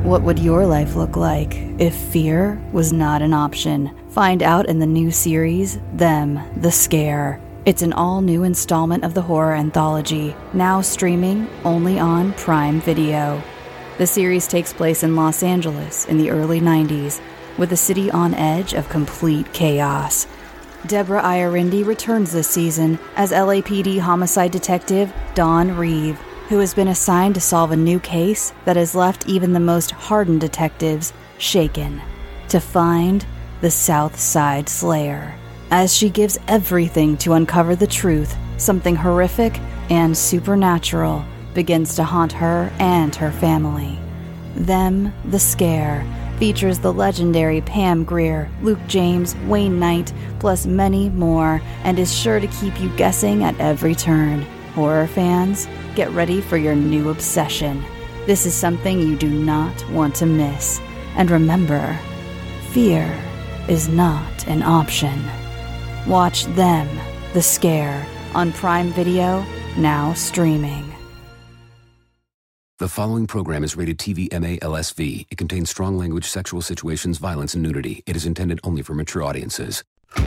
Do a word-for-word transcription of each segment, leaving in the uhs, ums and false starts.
What would your life look like if fear was not an option? Find out in the new series, Them, the Scare. It's an all-new installment of the horror anthology, now streaming only on Prime Video. The series takes place in Los Angeles in the early nineties, with the city on edge of complete chaos. Deborah Iorindi returns this season as L A P D homicide detective Dawn Reeve, who has been assigned to solve a new case that has left even the most hardened detectives shaken, to find the South Side Slayer. As she gives everything to uncover the truth, something horrific and supernatural begins to haunt her and her family. Them, the Scare, features the legendary Pam Grier, Luke James, Wayne Knight, plus many more, and is sure to keep you guessing at every turn. Horror fans, get ready for your new obsession. This is something you do not want to miss. And remember, fear is not an option. Watch Them, the Scare, on Prime Video, now streaming. The following program is rated T V M A L S V. It contains strong language, sexual situations, violence, and nudity. It is intended only for mature audiences.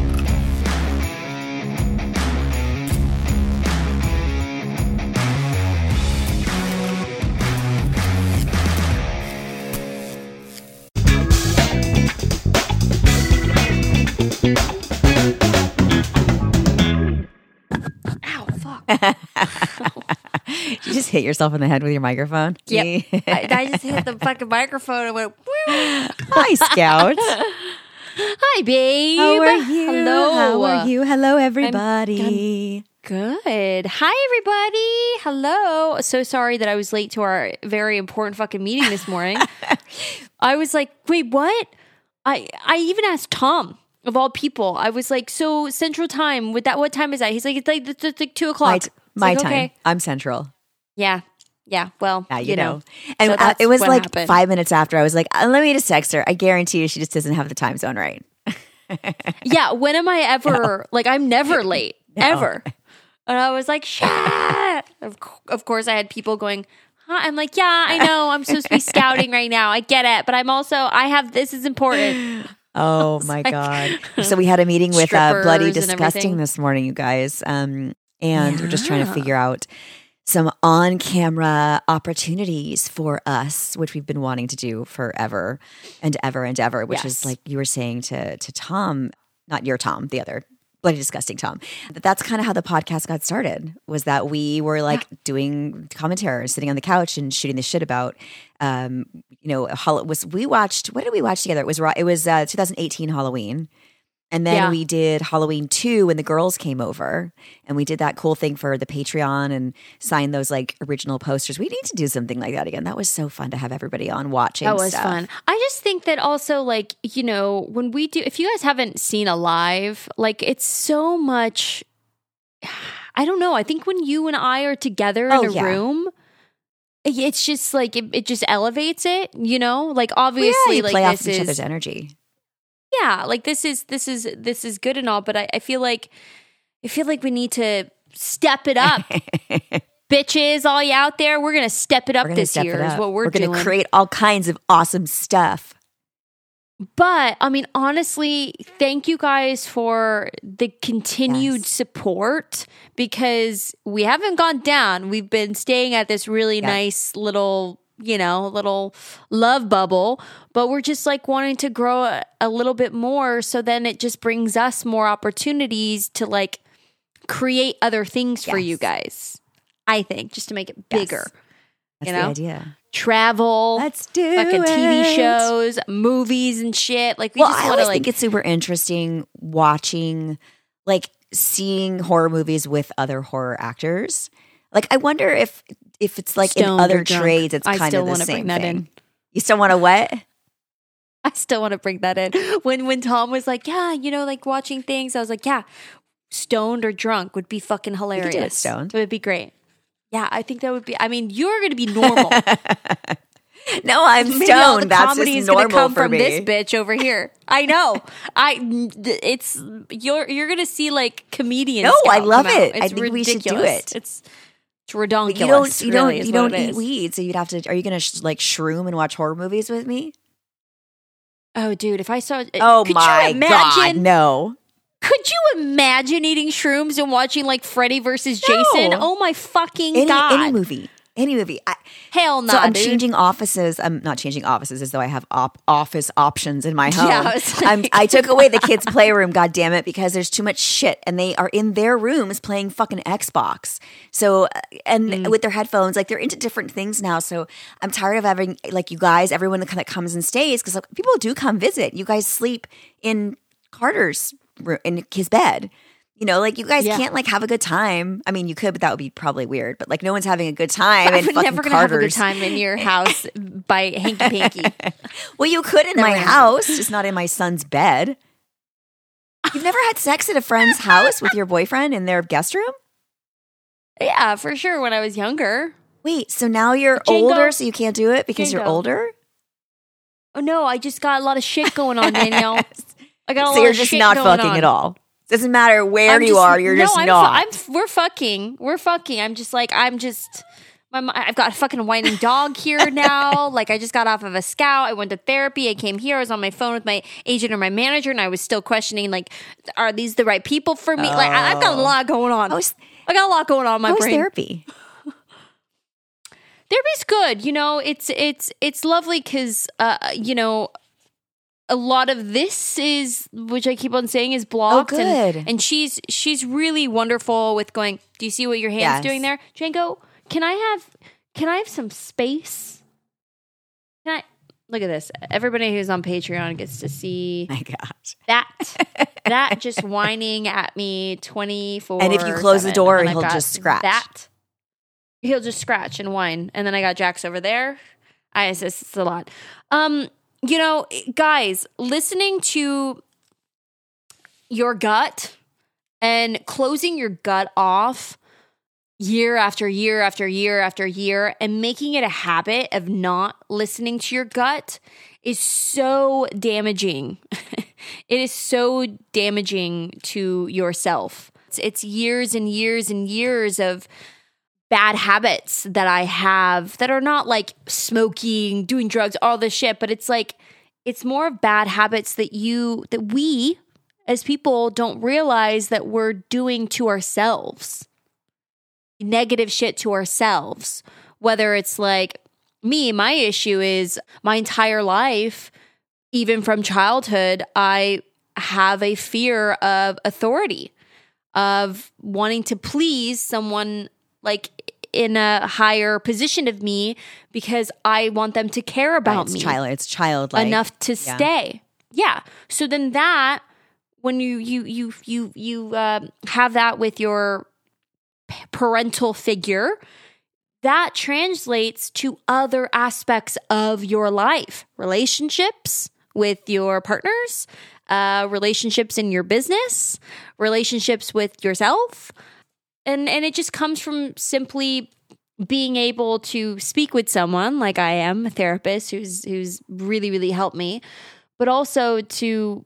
Ow, fuck. Did you just hit yourself in the head with your microphone? Yep. I, I just hit the fucking microphone and went, woo. Hi, Scout. Hi, babe. How are you? Hello. How are you? Hello, everybody. Good. Hi, everybody. Hello. So sorry that I was late to our very important fucking meeting this morning. I was like, wait, what? I, I even asked Tom, of all people. I was like, so Central Time, with that, what time is that? He's like, it's like, it's, it's like two o'clock. My, t- my like, time. Okay. I'm Central. Yeah. Yeah. Well, Yeah, you, you know. know. And So uh, that's it was what like happened. five minutes after I was like, uh, let me just text her. I guarantee you she just doesn't have the time zone right. Yeah. When am I ever, like, I'm never late, ever. And I was like, shit. Of, co- of course, I had people going, huh? I'm like, yeah, I know. I'm supposed to be scouting right now. I get it. But I'm also, I have, this is important. Oh my God. So we had a meeting with uh, Strippers Bloody and Disgusting everything. this morning, you guys. Um, and we're just trying to figure out some on-camera opportunities for us, which we've been wanting to do forever and ever and ever, which Yes. is like you were saying to to Tom, not your Tom, the other Bloody Disgusting Tom. That That's kind of how the podcast got started, was that we were like doing commentary, sitting on the couch and shooting the shit about, um, you know, Hall- was we watched, what did we watch together? It was, it was uh, twenty eighteen Halloween. And then Yeah. we did Halloween two when the girls came over, and we did that cool thing for the Patreon and signed those like original posters. We need to do something like that again. That was so fun to have everybody on watching. That was stuff. fun. I just think that also, like, you know, when we do, if you guys haven't seen a live, like, it's so much, I don't know. I think when you and I are together Oh, in a yeah. room, it- it's just like, it, it just elevates it, you know? Like, Well, obviously, yeah, you like, play off this each is, other's energy. yeah, like, this is, this is, this is good and all, but I, I feel like, I feel like we need to step it up. Bitches, all you out there, we're going to step it up We're gonna this step year it is up. what we're, We're doing. going to create all kinds of awesome stuff. But I mean, honestly, thank you guys for the continued Yes. support, because we haven't gone down. We've been staying at this really Yeah. nice little, you know, little love bubble, but we're just like wanting to grow a, a little bit more. So then it just brings us more opportunities to like create other things for Yes. you guys. I think just to make it bigger. That's You the know? idea. Travel, Let's do fucking T V it. shows, movies and shit. Like we Well, just I want to always like think it's super interesting watching, like seeing horror movies with other horror actors. Like, I wonder if if it's like Stoned in other or drunk. trades, it's I kind still of the wanna same bring that thing. in. You still want to what? I still want to bring that in. When when Tom was like, yeah, you know, like watching things, I was like, yeah, stoned or drunk would be fucking hilarious. do it stoned. It would be great. Yeah, I think that would be. I mean, you're going to be normal. No, I'm Maybe all the stoned. That's comedy just is going to normal come for from me. this bitch over here. I know. I. It's you're you're going to see like comedians. No, I come love out. it. I It's think we should do ridiculous. it. It's It's redonkulous. You don't. You really don't. is You what don't it eat is. weed, so you'd have to. Are you gonna sh- like shroom and watch horror movies with me? Oh, dude, if I saw, Oh could my you imagine, god, no! Could you imagine eating shrooms and watching like Freddy versus Jason? No. Oh my fucking Any god! any movie, any movie. I, Hell no. so I'm dude. changing offices. I'm not changing offices as though I have op- office options in my home. Yeah, I was I'm, like- I took away the kids' playroom. God damn it, because there's too much shit, and they are in their rooms playing fucking Xbox. So uh, and Mm. with their headphones, like they're into different things now. So I'm tired of having like you guys, everyone that kind of comes and stays because like, people do come visit. You guys sleep in Carter's room, in his bed. You know, like you guys Yeah. can't like have a good time. I mean, you could, but that would be probably weird. But like, no one's having a good time. I'm in fucking never gonna have a good Carter's. time in your house by hanky panky. Well, you could in Never my gonna house, just not in my son's bed. You've never had sex at a friend's house with your boyfriend in their guest room? Yeah, for sure. When I was younger. Wait, so now you're Django- older, so you can't do it because you're Django. older? Oh no, I just got a lot of shit going on, Danielle. I got a So lot you're of just shit not going fucking on. at all. Doesn't matter where I'm you just- are, you're no, just I'm not. Fu- I'm, we're fucking. We're fucking. I'm just like, I'm just, my, mi- I've got a fucking whining dog here now. Like, I just got off of a scout. I went to therapy. I came here. I was on my phone with my agent or my manager, and I was still questioning, like, are these the right people for me? Like, I, I've got a lot going on. How was- I got a lot going on in my How was brain. therapy? Therapy's good. You know, it's it's it's lovely because uh, you know, a lot of this is, which I keep on saying, is blocked. Oh, And, good. and she's she's really wonderful with going, do you see what your hand's Yes. doing there? Django, can I have can I have some space? Can I look at this? Everybody who's on Patreon gets to see My gosh. that that just whining at me twenty-four. And if you close the door, and then I've he'll got just scratch. That he'll just scratch and whine. And then I got Jax over there. I it's, it's a lot. Um, you know, guys, listening to your gut and closing your gut off year after year after year after year and making it a habit of not listening to your gut is so damaging. It is so damaging to yourself. It's, it's years and years and years of bad habits that I have that are not like smoking, doing drugs, all this shit, but it's like, it's more of bad habits that you, that we as people don't realize that we're doing to ourselves. Negative shit to ourselves. Whether it's like me, my issue is my entire life, even from childhood, I have a fear of authority, of wanting to please someone like in a higher position of me because I want them to care about Right, it's me child, it's childlike. enough to Yeah. stay. Yeah. So then that when you you you you you uh, have that with your p- parental figure, that translates to other aspects of your life, relationships with your partners, uh, relationships in your business, relationships with yourself. And and it just comes from simply being able to speak with someone like I am, a therapist who's who's really, really helped me, but also to,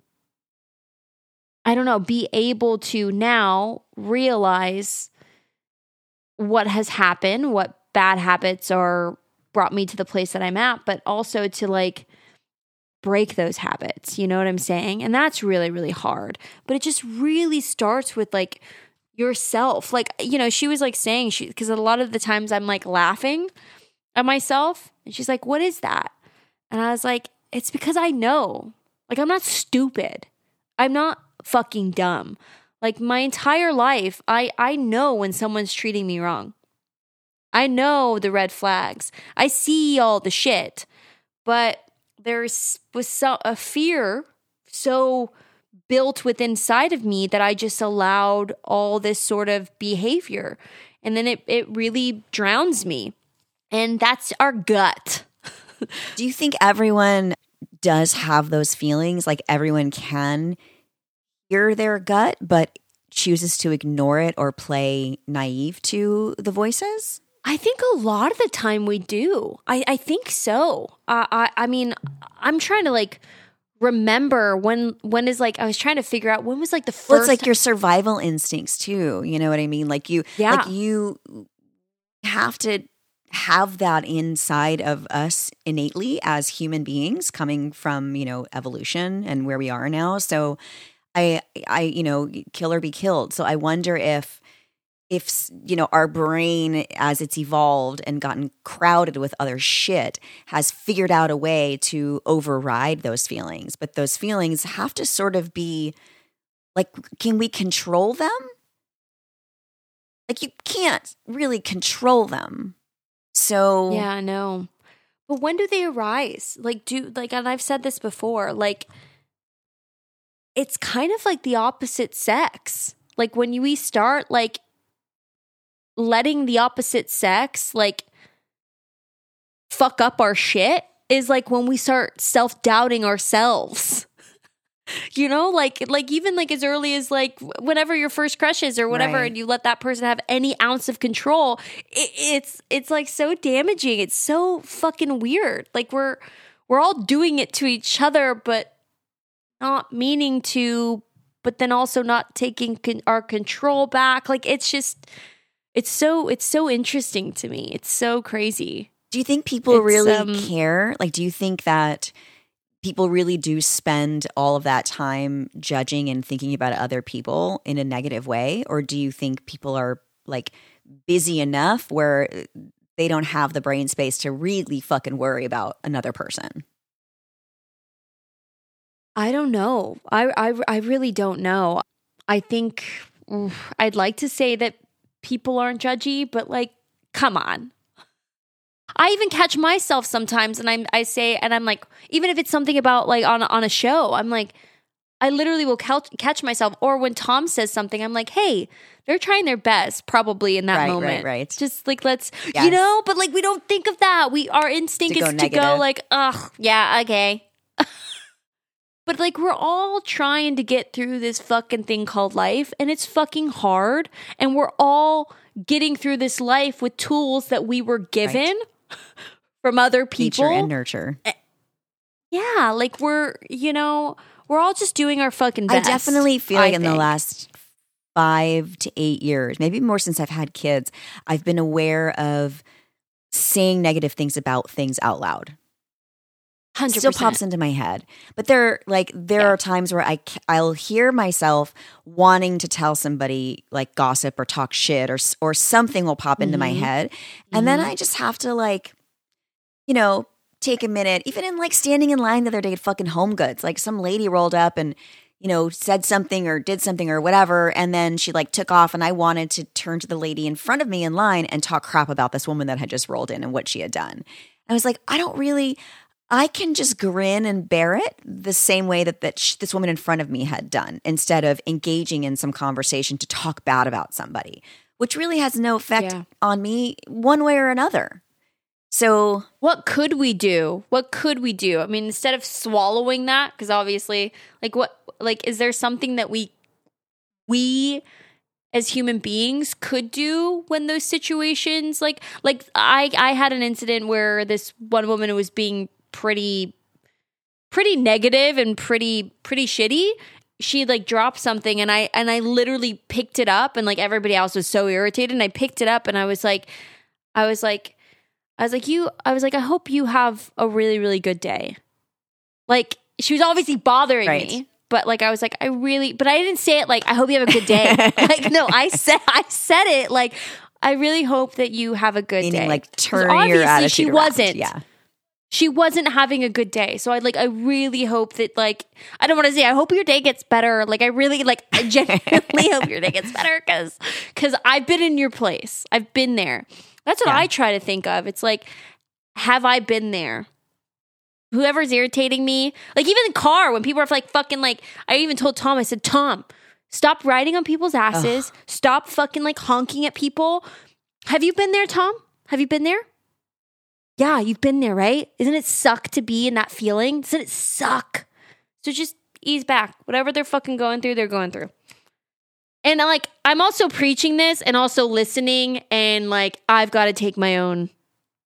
I don't know, be able to now realize what has happened, what bad habits are brought me to the place that I'm at, but also to like break those habits. You know what I'm saying? And that's really, really hard. But it just really starts with like yourself. Like, you know, she was like saying, she, because a lot of the times I'm like laughing at myself. And she's like, what is that? And I was like, it's because I know. Like, I'm not stupid. I'm not fucking dumb. Like, my entire life, I, I know when someone's treating me wrong. I know the red flags. I see all the shit. But there's was so, a fear so built within inside of me that I just allowed all this sort of behavior. And then it, it really drowns me. And that's our gut. Do you think everyone does have those feelings? Like everyone can hear their gut, but chooses to ignore it or play naive to the voices? I think a lot of the time we do. I, I think so. Uh, I I mean, I'm trying to like remember when when is like I was trying to figure out when was like the first. Well, it's like your survival instincts too. You know what I mean? Like you, Yeah. like you, have to have that inside of us innately as human beings coming from, you know, evolution and where we are now. So I, I, you know, kill or be killed. So I wonder if, if, you know, our brain as it's evolved and gotten crowded with other shit has figured out a way to override those feelings. But those feelings have to sort of be like, can we control them? Like you can't really control them. So yeah, I know. But when do they arise? Like, do like, and I've said this before, like, it's kind of like the opposite sex. Like when we start like letting the opposite sex like fuck up our shit is like when we start self-doubting ourselves. You know, like like even like as early as like whenever your first crush is or whatever, Right. and you let that person have any ounce of control, it, it's it's like so damaging. It's so fucking weird. Like we're we're all doing it to each other, but not meaning to, but then also not taking con- our control back. Like it's just, it's so it's so interesting to me. It's so crazy. do you think people It's, really um, care? Like, do you think that people really do spend all of that time judging and thinking about other people in a negative way? Or do you think people are like busy enough where they don't have the brain space to really fucking worry about another person? I don't know. I, I, I really don't know. I think oof, I'd like to say that people aren't judgy, but like, come on. I even catch myself sometimes and I'm, I say, and I'm like, even if it's something about like on, on a show, I'm like, I literally will couch, catch myself. Or when Tom says something, I'm like, hey, they're trying their best probably in that Right, moment. right, right. Just like, let's, Yes. you know, but like, we don't think of that. We, our instinct To go is to go negative. like, ugh, yeah, okay. But like we're all trying to get through this fucking thing called life and it's fucking hard and we're all getting through this life with tools that we were given from other people. Nature and nurture. Yeah, like we're, you know, we're all just doing our fucking best. I definitely feel I like in the think. last five to eight years, maybe more since I've had kids, I've been aware of saying negative things about things out loud. one hundred Still percent. pops into my head, but there, like, there Yeah. are times where I, c- I'll hear myself wanting to tell somebody like gossip or talk shit or s- or something will pop into my Mhm. head, and then Mhm. I just have to like, you know, take a minute. Even in like standing in line the other day at fucking Home Goods, like some lady rolled up and you know said something or did something or whatever, and then she like took off, and I wanted to turn to the lady in front of me in line and talk crap about this woman that had just rolled in and what she had done. I was like, I don't really. I can just grin and bear it the same way that, that sh- this woman in front of me had done instead of engaging in some conversation to talk bad about somebody, which really has no effect Yeah. on me one way or another. So What could we do? What could we do? I mean, instead of swallowing that, because obviously, like, what, like, is there something that we, we as human beings could do when those situations, like, like I, I had an incident where this one woman was being pretty, pretty negative and pretty, pretty shitty. She like dropped something, and I, and I literally picked it up, and like everybody else was so irritated, and I picked it up, and I was like, I was like. I was like, you, I was like, I hope you have a really, really good day. Like, she was obviously bothering Right. me, but like, I was like, I really, but I didn't say it like, I hope you have a good day. Like, no, I said, I said it like, I really hope that you have a good meaning day. like 'Cause turn obviously your attitude she around. wasn't. Yeah. She wasn't having a good day. So I like, I really hope that like, I don't want to say, I hope your day gets better. Like, I really, like, I genuinely hope your day gets better because, because I've been in your place. I've been there. That's what Yeah. I try to think of. It's like, have I been there? Whoever's irritating me, like even in the car when people are like fucking like, I even told Tom, I said, Tom, stop riding on people's asses. Stop fucking like honking at people. Have you been there, Tom? Have you been there? Yeah, you've been there, right? Isn't it suck to be in that feeling? Doesn't it suck? So just ease back. Whatever they're fucking going through, they're going through. And like, I'm also preaching this and also listening, and like, I've got to take my own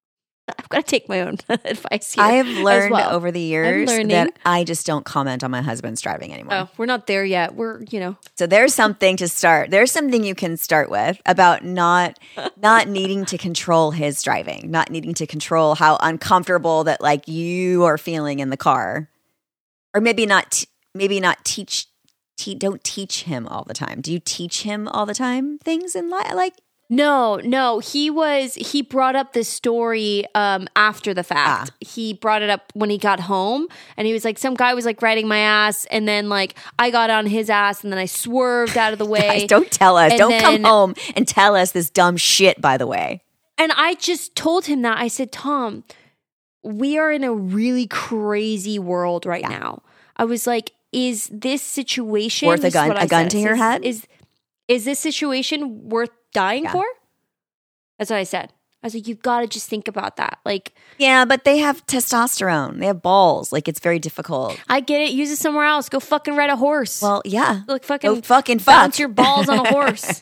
I've got to take my own advice here. I have learned well. over the years learning. that I just don't comment on my husband's driving anymore. Oh, we're not there yet. We're, you know. So there's something to start. There's something you can start with about not not needing to control his driving, not needing to control how uncomfortable that like you are feeling in the car, or maybe not. T- maybe not teach. Te- don't teach him all the time. Do you teach him all the time things in life? Like No, no. He was, he brought up this story um, after the fact. Ah. He brought it up when he got home and he was like, some guy was like riding my ass and then like I got on his ass and then I swerved out of the way. Guys, don't tell us. And Don't then- come home and tell us this dumb shit, by the way. And I just told him that. I said, Tom, we are in a really crazy world right now. I was like, is this situation Worth a this is gun- what I a gun said. to your Is- head? Is is this situation worth dying Yeah. for? That's what I said. I was like, you've got to just think about that. Like, Yeah, but they have testosterone. They have balls. Like it's very difficult. I get it. Use it somewhere else. Go fucking ride a horse. Well, yeah. like fucking Go fucking fuck. bounce your balls on a horse.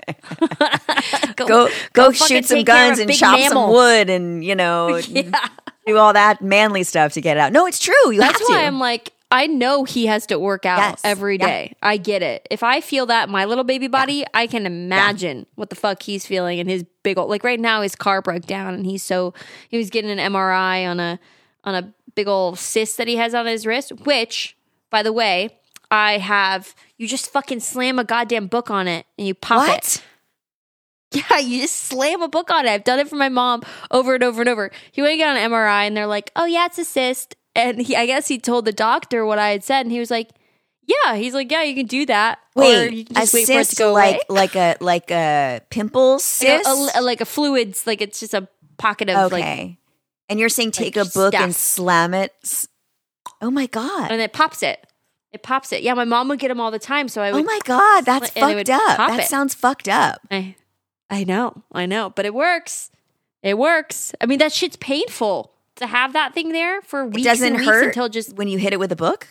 go, Go go, fucking shoot some take care of guns a and big chop mammal. some wood and you know Yeah. do all that manly stuff to get it out. No, it's true. You That's have to. why I'm like, I know he has to work out Yes. every Yeah. day. I get it. If I feel that in my little baby body, I can imagine what the fuck he's feeling in his big old, like right now his car broke down and he's so, he was getting an M R I on a, on a big old cyst that he has on his wrist, which, by the way, I have, you just fucking slam a goddamn book on it and you pop What? it. Yeah, you just slam a book on it. I've done it for my mom over and over and over. He went to get on an M R I and they're like, oh yeah, it's a cyst. And he, I guess he told the doctor what I had said and he was like, yeah, he's like, yeah, you can do that. or Wait, you can a just wait for it to cyst go like away. like a like a pimple cyst. Like a, a- like a fluids, like it's just a pocket of like, okay, and you're saying take like a book and stuff. slam it. S- Oh my god! and it pops it. It pops it. Yeah, my mom would get them all the time. So I would, Oh my god, that's and it fucked would up. pop That it. sounds fucked up. I, I know, I know, but it works. It works. I mean, that shit's painful to have that thing there for It weeks doesn't and weeks hurt until just. when you hit it with a book.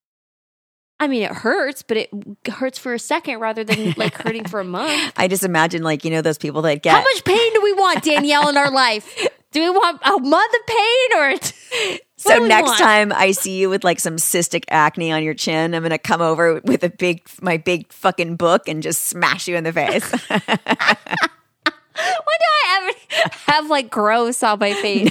I mean, it hurts, but it hurts for a second rather than like hurting for a month. I just imagine like you know those people that get How much pain do we want, Danielle, in our life? Do we want a month of pain or? So What do we next want? time I see you with like some cystic acne on your chin, I'm gonna come over with a big, my big fucking book and just smash you in the face. When do I ever have like gross on my face?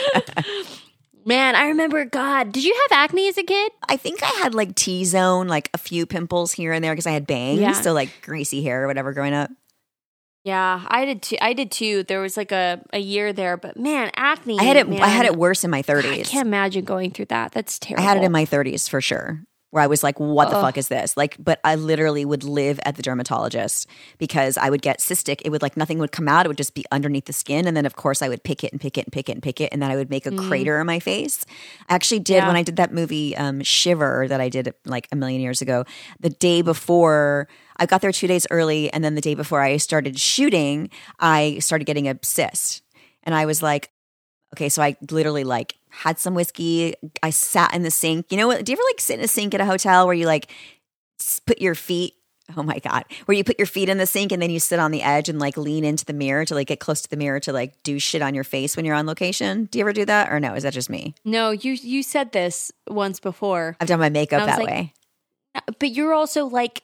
Man, I remember, God, did you have acne as a kid? I think I had like T zone, like a few pimples here and there because I had bangs, Yeah. so like greasy hair or whatever growing up. Yeah, I did too. I did too. There was like a, a year there, but man, acne. I had it. Man, I had it worse in my I thirties. can't imagine going through that. That's I terrible. had it in my thirties for sure. Where I was like, "What the Ugh. fuck is this?" Like, but I literally would live at the dermatologist because I would get cystic. It would like nothing would come out. It would just be underneath the skin, and then of course I would pick it and pick it and pick it and pick it, and then I would make a crater in my face. I actually did Yeah. when I did that movie um, Shiver that I did like a million years ago. The day before. I got there two days early, and then the day before I started shooting, I started getting a cyst, and I was like, okay, so I literally like had some whiskey. I sat in the sink. You know what? Do you ever like sit in a sink at a hotel where you like s- put your feet? Oh my god, where you put your feet in the sink and then you sit on the edge and like lean into the mirror to like get close to the mirror to like do shit on your face when you're on location. Do you ever do that, or no? Is that just me? No, you you said this once before, I've done my makeup I was that like- way. but you're also like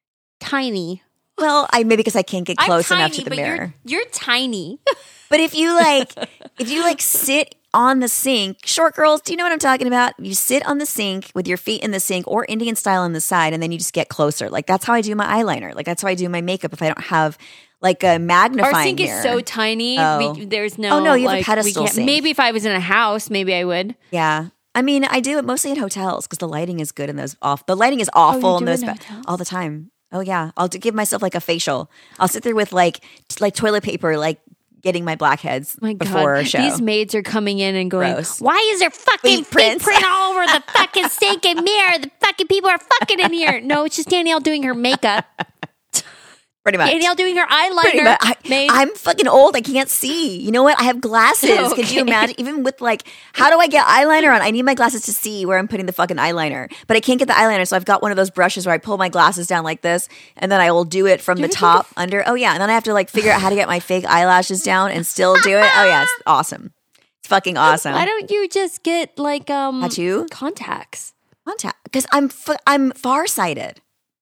tiny. Well, I maybe because I can't get close I'm tiny, enough to the but mirror. You're, you're tiny. But if you like, if you like sit on the sink, short girls, do you know what I'm talking about? You sit on the sink with your feet in the sink or Indian style on the side, and then you just get closer. Like that's how I do my eyeliner. Like that's how I do my makeup. If I don't have like a magnifying Our sink mirror. is so tiny. Oh. We, there's no. Oh, no, you have a like, pedestal we can't- sink. Maybe if I was in a house, maybe I would. Yeah. I mean, I do it mostly in hotels because the lighting is good in those off. The lighting is awful Oh, you in do it those in ba- hotels? all the time. Oh yeah, I'll do, give myself like a facial. I'll sit there with like t- like toilet paper, like getting my blackheads My before God, a show. these maids are coming in and going, Gross. why is there fucking Footprints. footprint all over the fucking sink and mirror? The fucking people are fucking in here. No, it's just Danielle doing her makeup. Pretty much. Danielle doing her eyeliner. Pretty much. I, Maid. I'm fucking old. I can't see. You know what? I have glasses. Could you Okay. imagine? Even with like, how do I get eyeliner on? I need my glasses to see where I'm putting the fucking eyeliner, but I can't get the eyeliner. So I've got one of those brushes where I pull my glasses down like this, and then I will do it from the ever think top under. Oh yeah, and then I have to like figure out how to get my fake eyelashes down and still do it. Oh yeah, it's awesome. It's fucking awesome. Why don't you just get like um Tattoo? contacts? Contact, because I'm f- I'm farsighted.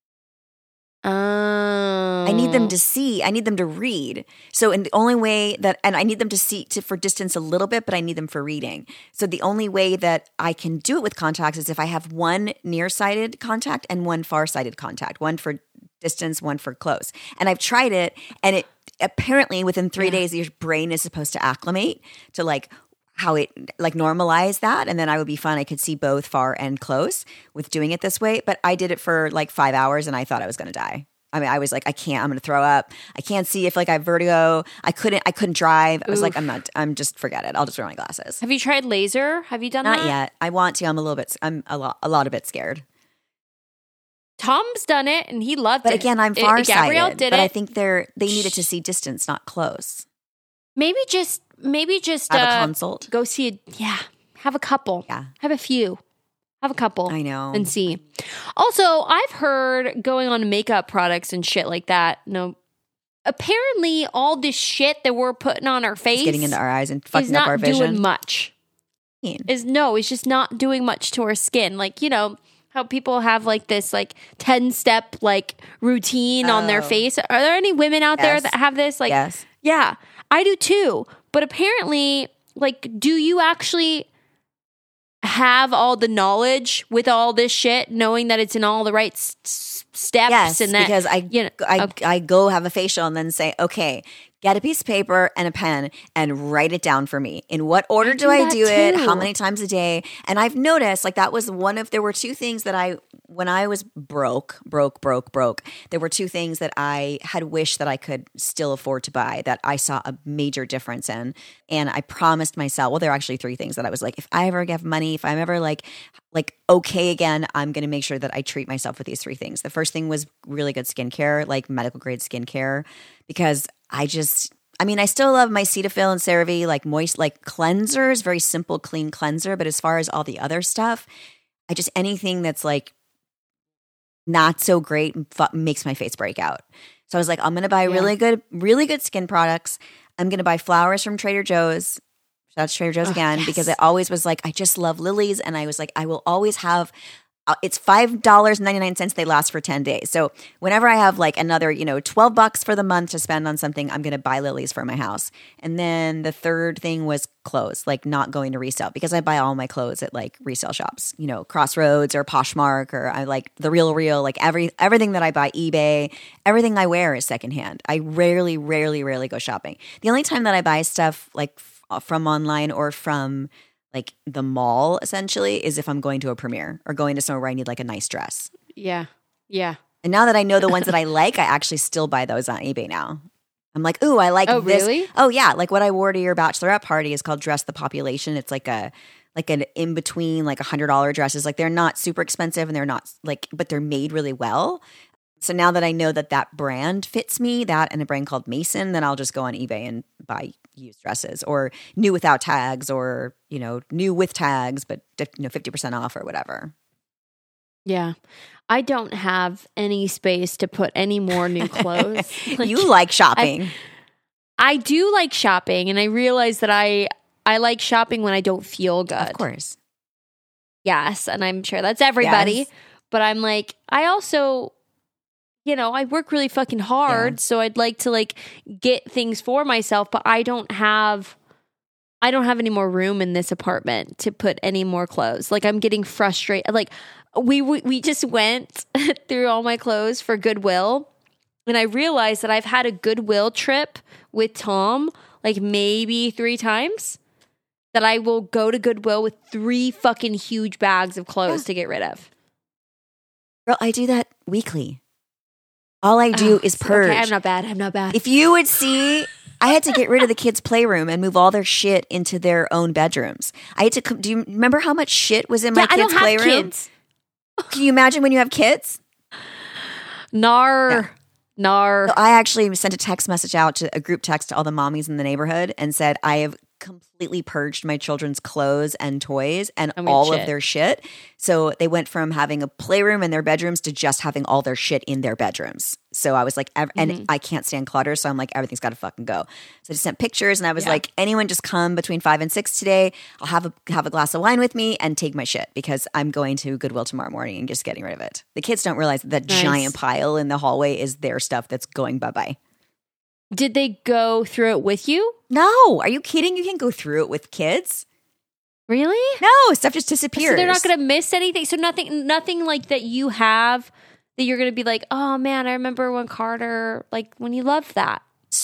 Oh. I need them to see. I need them to read. So, and the only way that, and I need them to see to, for distance a little bit, but I need them for reading. So, the only way that I can do it with contacts is if I have one nearsighted contact and one farsighted contact, one for distance, one for close. And I've tried it, and it apparently within three yeah. days, your brain is supposed to acclimate to like how it like normalize that, and then I would be fine. I could see both far and close with doing it this way. But I did it for like five hours, and I thought I was going to die. I mean, I was like, I can't. I'm going to throw up. I can't see if like I have vertigo. I couldn't. I couldn't drive. I was Oof. like, I'm not. I'm just forget it. I'll just wear my glasses. Have you tried laser? Have you done not that? Not yet. I want to. I'm a little bit. I'm a lot. A lot of bit scared. Tom's done it, and he loved but it. But again, I'm it, farsighted. Gabrielle did but it. I think they're they needed to see distance, not close. Maybe just. Maybe just have uh, a consult. Go see a yeah. Have a couple. Yeah. Have a few. Have a couple. I know. And see. Also, I've heard going on makeup products and shit like that. No, apparently all this shit that we're putting on our face, it's getting into our eyes and fucking is not up our vision. Doing much. Is no, it's just not doing much to our skin. Like you know how people have like this like ten step like routine oh. on their face. Are there any women out yes. there that have this? Like, yes. Yeah, I do too. But apparently, like, do you actually have all the knowledge with all this shit, knowing that it's in all the right s- steps? Yes, and that, because I, you know, I, okay. I go have a facial and then say, okay, get a piece of paper and a pen and write it down for me. In what order I do, do I do too. it? How many times a day? And I've noticed like that was one of, there were two things that I, when I was broke, broke, broke, broke, there were two things that I had wished that I could still afford to buy that I saw a major difference in. And I promised myself, well, there are actually three things that I was like, if I ever have money, if I'm ever like, like okay again, I'm going to make sure that I treat myself with these three things. The first thing was really good skincare, like medical grade skincare, because I just, I mean, I still love my Cetaphil and CeraVe, like moist, like cleansers, very simple, clean cleanser. But as far as all the other stuff, I just, anything that's like not so great f- makes my face break out. So I was like, I'm going to buy yeah. really good, really good skin products. I'm going to buy flowers from Trader Joe's. Shout out to Trader Joe's oh, again, yes. because it always was like, I just love lilies. And I was like, I will always have, uh, it's five dollars and ninety-nine cents. They last for ten days. So whenever I have like another, you know, twelve bucks for the month to spend on something, I'm going to buy lilies for my house. And then the third thing was clothes, like not going to resale, because I buy all my clothes at like resale shops, you know, Crossroads or Poshmark, or I like the Real Real, like every, everything that I buy, eBay, everything I wear is secondhand. I rarely, rarely, rarely go shopping. The only time that I buy stuff like from online or from like the mall essentially is if I'm going to a premiere or going to somewhere where I need like a nice dress. Yeah. Yeah. And now that I know the ones that I like, I actually still buy those on eBay now. I'm like, ooh, I like oh, this. Really? Oh yeah. Like what I wore to your bachelorette party is called Dress the Population. It's like a like an in between like a hundred dollar dresses. Like they're not super expensive and they're not like, but they're made really well. So now that I know that that brand fits me, that and a brand called Mason, then I'll just go on eBay and buy used dresses or new without tags or, you know, new with tags, but you know, fifty percent off or whatever. Yeah. I don't have any space to put any more new clothes. Like, you like shopping. I, I do like shopping, and I realize that I I like shopping when I don't feel good. Of course. Yes, and I'm sure that's everybody. Yes. But I'm like, I also, you know, I work really fucking hard, yeah. so I'd like to like get things for myself, but I don't have I don't have any more room in this apartment to put any more clothes. Like I'm getting frustrated. Like we we, we just went through all my clothes for Goodwill, and I realized that I've had a Goodwill trip with Tom like maybe three times. That I will go to Goodwill with three fucking huge bags of clothes yeah. to get rid of. Girl, I do that weekly. All I do oh, is purge. Okay, I'm not bad. I'm not bad. If you would see, I had to get rid of the kids' playroom and move all their shit into their own bedrooms. I had to. Do you remember how much shit was in my yeah, kids' I don't have playroom? Kids. Can you imagine when you have kids? Nar. Yeah. Nar. So I actually sent a text message out to a group text to all the mommies in the neighborhood and said, I have completely purged my children's clothes and toys and I mean, all shit. of their shit. So they went from having a playroom in their bedrooms to just having all their shit in their bedrooms. So I was like, ev- and Mm-hmm. I can't stand clutter. So I'm like, everything's got to fucking go. So I just sent pictures and I was Yeah. like, anyone just come between five and six today. I'll have a, have a glass of wine with me and take my shit because I'm going to Goodwill tomorrow morning and just getting rid of it. The kids don't realize that, that Nice. giant pile in the hallway is their stuff that's going bye-bye. Did they go through it with you? No, are you kidding? You can go through it with kids. Really? No, stuff just disappears. So they're not going to miss anything. So nothing, nothing like that you have that you're going to be like, oh man, I remember when Carter, like when you loved that.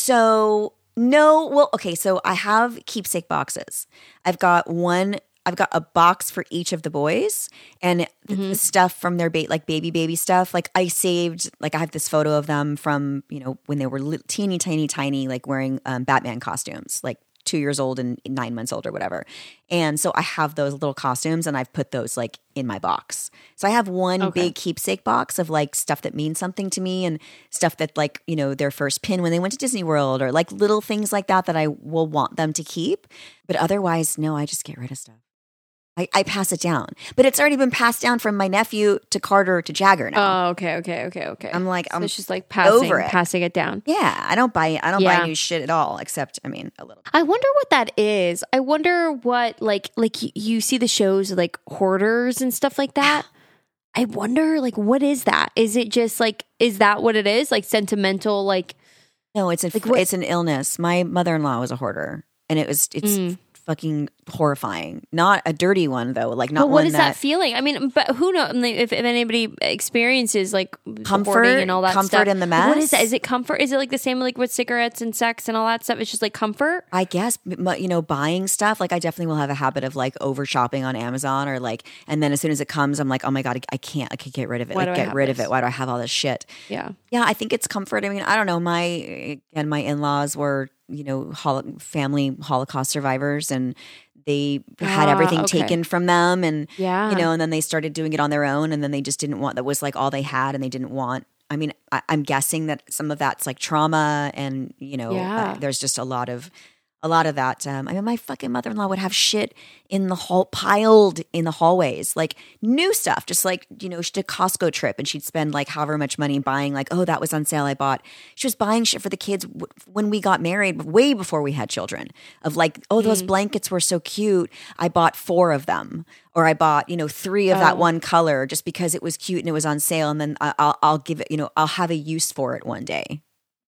So no, well, okay. So I have keepsake boxes. I've got one. I've got a box for each of the boys, and the, the stuff from their ba- like baby baby stuff. Like I saved, like I have this photo of them from you know when they were li- teeny tiny tiny, like wearing um, Batman costumes, like two years old and nine months old or whatever. And so I have those little costumes, and I've put those like in my box. So I have one Okay. big keepsake box of like stuff that means something to me and stuff that like you know their first pin when they went to Disney World or like little things like that that I will want them to keep. But otherwise, no, I just get rid of stuff. I, I pass it down, but it's already been passed down from my nephew to Carter to Jagger now. Oh, okay, okay, okay, okay. I'm like, so I'm it's just like passing, over it. passing it down. Yeah, I don't buy I don't Yeah. buy new shit at all, except I mean a little. I wonder what that is. I wonder what like like you, you see the shows like hoarders and stuff like that. I wonder like what is that? Is it just like is that what it is? Like sentimental like No, it's a, Like what- it's an illness. My mother-in-law was a hoarder, and it was it's Mm. fucking horrifying. Not a dirty one though, like not but what one is that, that feeling? I mean, but who knows if, if anybody experiences like Comfort- hoarding and all that comfort stuff. in the Like, What mess? is that? Is it comfort? Is it like the same like with cigarettes and sex and all that stuff? It's just like comfort. I guess m- you know buying stuff. Like I definitely will have a habit of like over shopping on Amazon or like, and then as soon as it comes, I'm like, oh my god, I can't, I can't get rid of it. Why like do I get have rid of this? it. Why do I have all this shit? Yeah. Yeah, I think it's comfort. I mean, I don't know. My and my in-laws were, you know, hol- family Holocaust survivors, and they had Ah, everything okay. taken from them, and Yeah. you know, and then they started doing it on their own, and then they just didn't want. That was like all they had, and they didn't want. I mean, I, I'm guessing that some of that's like trauma, and you know, Yeah. uh, there's just a lot of. A lot of that. Um, I mean, my fucking mother-in-law would have shit in the hall, piled in the hallways, like new stuff. Just like you know, she did a Costco trip, and she'd spend like however much money buying. Like, oh, that was on sale. I bought. She was buying shit for the kids w- when we got married, way before we had children. Of like, oh, those blankets were so cute. I bought four of them, or I bought you know three of that Oh. one color just because it was cute and it was on sale, and then I- I'll, I'll give it. You know, I'll have a use for it one day.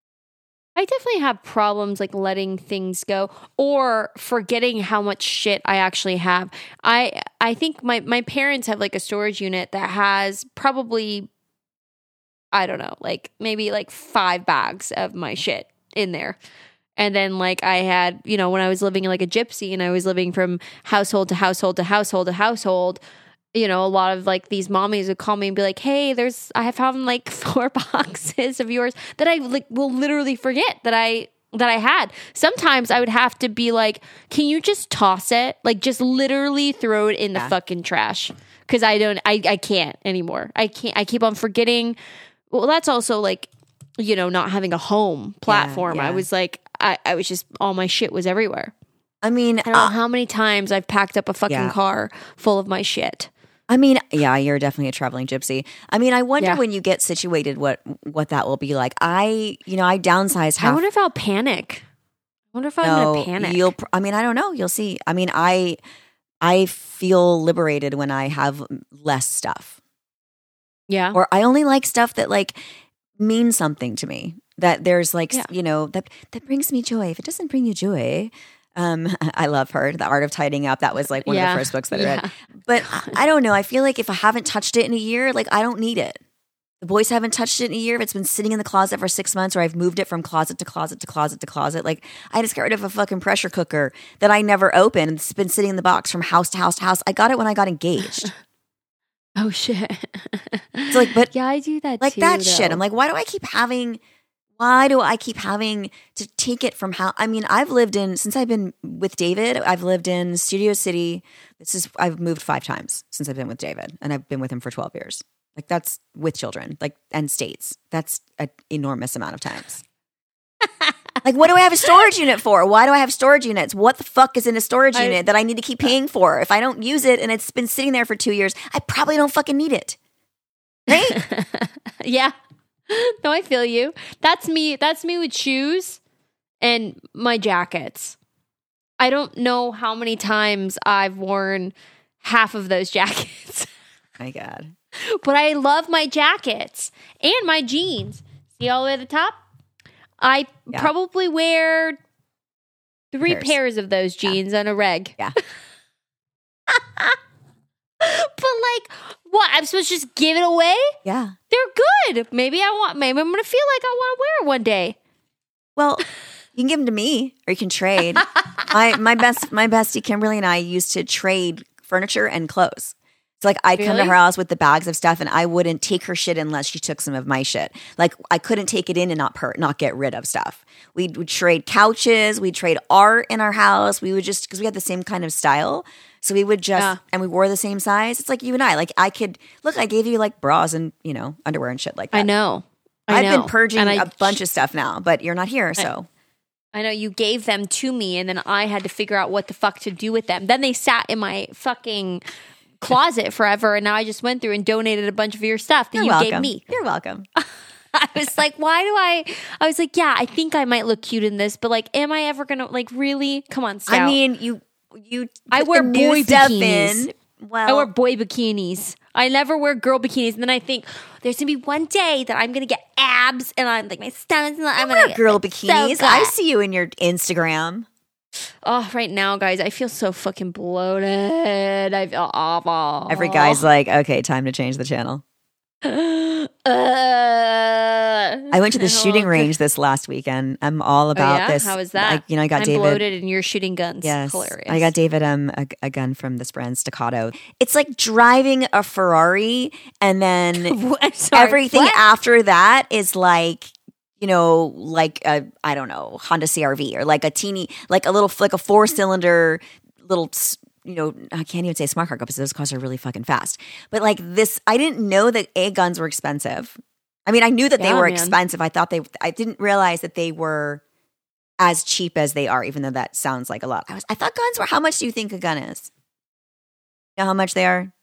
I definitely have problems like letting things go or forgetting how much shit I actually have. I I think my my parents have like a storage unit that has probably I don't know, like maybe like five bags of my shit in there. And then like I had, you know, when I was living like a gypsy and I was living from household to household to household to household, you know, a lot of like these mommies would call me and be like, hey, there's, I have found like four boxes of yours that I like will literally forget that I, that I had. Sometimes I would have to be like, can you just toss it? Like just literally throw it in the Yeah. fucking trash. Cause I don't, I, I can't anymore. I can't, I keep on forgetting. Well, that's also like, you know, not having a home platform. yeah. I was like, I, I was just, all my shit was everywhere. I mean, I don't know how many times I've packed up a fucking Yeah. car full of my shit. I mean, yeah, you're definitely a traveling gypsy. I mean, I wonder Yeah. when you get situated what what that will be like. I, you know, I downsized half. I wonder if I'll panic. I wonder if I'm no, gonna panic. You'll. pr- I mean, I don't know. You'll see. I mean, I I feel liberated when I have less stuff, yeah. or I only like stuff that like means something to me. That there's like Yeah. you know that that brings me joy. If it doesn't bring you joy. Um, I love her. The Art of Tidying Up. That was like one Yeah. of the first books that I Yeah. read. But I, I don't know. I feel like if I haven't touched it in a year, like I don't need it. The boys haven't touched it in a year. If it's been sitting in the closet for six months, or I've moved it from closet to closet to closet to closet, like I just got rid of a fucking pressure cooker that I never opened. It's been sitting in the box from house to house to house. I got it when I got engaged. Oh shit. It's like, but yeah, I do that like too, that shit. though. I'm like, why do I keep having? Why do I keep having to take it from how? I mean, I've lived in since I've been with David. I've lived in Studio City. This is I've moved five times since I've been with David, and I've been with him for twelve years. Like that's with children, like and states. That's an enormous amount of times. Like, what do I have a storage unit for? Why do I have storage units? What the fuck is in a storage I- unit that I need to keep paying for? If I don't use it and it's been sitting there for two years, I probably don't fucking need it. Right? Yeah. No, I feel you. That's me. That's me with shoes and my jackets. I don't know how many times I've worn half of those jackets. My God. But I love my jackets and my jeans. See all the way to the top? I Yeah. probably wear three Pairs. pairs of those jeans and a reg. Yeah. But like, what? I'm supposed to just give it away? Yeah. They're good. Maybe I want, maybe I'm going to feel like I want to wear it one day. Well, you can give them to me or you can trade. my my best my bestie Kimberly and I used to trade furniture and clothes. So like I'd come to Really? her house with the bags of stuff and I wouldn't take her shit unless she took some of my shit. Like I couldn't take it in and not per- not get rid of stuff. We'd, we'd trade couches, we'd trade art in our house. We would just because we had the same kind of style. So we would just Yeah. and we wore the same size. It's like you and I. Like I could look, I gave you like bras and, you know, underwear and shit like that. I know. I I've know. been purging And I, a bunch of stuff now, but you're not here, so I know you gave them to me and then I had to figure out what the fuck to do with them. Then they sat in my fucking closet forever and now I just went through and donated a bunch of your stuff that you're you welcome. gave me. You're welcome. I was like, why do I? I was like, yeah, I think I might look cute in this, but like, am I ever gonna like really? Come on, Scout. I mean, you you. I put wear the new boy stuff bikinis. in. Well, I wear boy bikinis. I never wear girl bikinis, and then I think there's gonna be one day that I'm gonna get abs, and I'm like my stomach's. I'm I gonna wear get girl so bikinis. good. I see you in your Instagram. Oh, right now, guys, I feel so fucking bloated. I feel awful. Every guy's like, okay, time to change the channel. Uh, I went to the shooting range this last weekend. I'm all about oh, yeah? this. How was that? I, you know, I got I'm David. bloated, and you're shooting guns. Yes, Hilarious. I got David um a, a gun from this brand Staccato. It's like driving a Ferrari, and then What? Sorry, everything what? after that is like, you know, like a I don't know Honda C R V or like a teeny, like a little like a four cylinder little. You know, I can't even say smart car because those cars are really fucking fast. But like this, I didn't know that A guns were expensive. I mean, I knew that they Yeah, were man. expensive. I thought they, I didn't realize that they were as cheap as they are, even though that sounds like a lot. I was, I thought guns were. How much do you think a gun is? You know how much they are?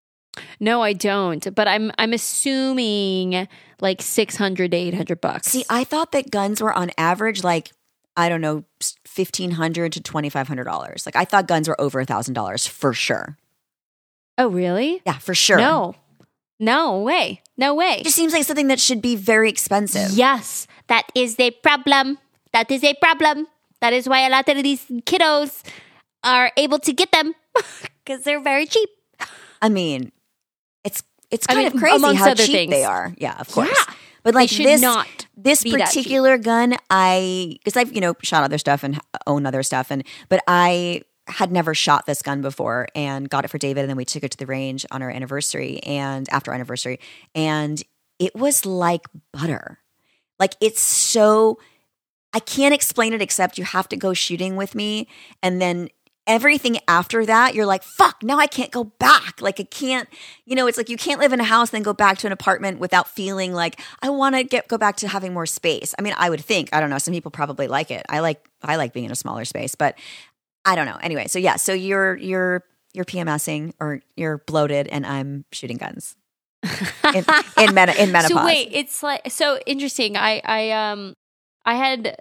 No, I don't. But I'm I'm assuming like six hundred to eight hundred bucks. See, I thought that guns were on average like I don't know, fifteen hundred to twenty five hundred dollars. Like I thought guns were over a thousand dollars for sure. Oh, really? Yeah, for sure. No. No way. No way. It just seems like something that should be very expensive. Yes, that is the problem. That is a problem. That is why a lot of these kiddos are able to get them because they're very cheap. I mean, it's it's I kind mean, of crazy amongst how other cheap things. they are. Yeah, of course. Yeah. But like They should this, not this be that cheap. particular gun, I because I've you know shot other stuff and own other stuff, and but I had never shot this gun before and got it for David, and then we took it to the range on our anniversary and after our anniversary, and it was like butter. Like it's so I can't explain it except you have to go shooting with me, and then everything after that, you're like, fuck, now I can't go back. Like I can't, you know, it's like you can't live in a house and then go back to an apartment without feeling like I want to get go back to having more space. I mean, I would think, I don't know, some people probably like it. I like I like being in a smaller space, but I don't know. Anyway, so yeah, so you're you're you're PMSing or you're bloated and I'm shooting guns. in, in, meta, in menopause. So wait, it's like so interesting. I I um I had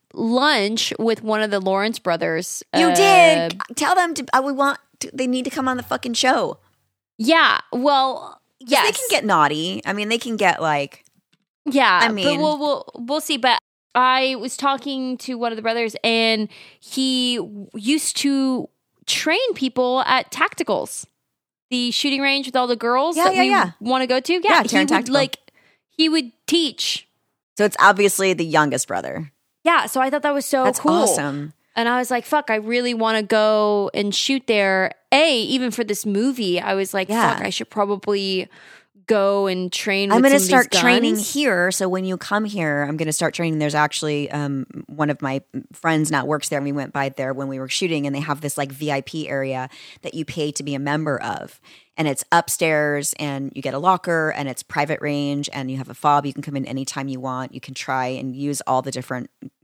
lunch with one of the Lawrence brothers. You uh, did. Tell them to, I would want to, they need to come on the fucking show. Yeah. Well, 'Cause yes. They can get naughty. I mean, they can get like, Yeah, I mean- but we'll we'll we'll see. But I was talking to one of the brothers, and he used to train people at Tacticals, the shooting range with all the girls Yeah, that yeah, we yeah. want to go to. Yeah, Yeah, he Taryn would Tactical. like he would teach. so it's obviously the youngest brother. Yeah, so I thought that was so That's cool. awesome. And I was like, fuck, I really want to go and shoot there. A, even for this movie, I was like, Yeah. fuck, I should probably go and train I'm with going to some start of these training guns. here. So when you come here, I'm going to start training. There's actually um, one of my friends now works there, and we went by there when we were shooting, and they have this like V I P area that you pay to be a member of. And it's upstairs, and you get a locker, and it's private range, and you have a fob. You can come in anytime you want. You can try and use all the different you know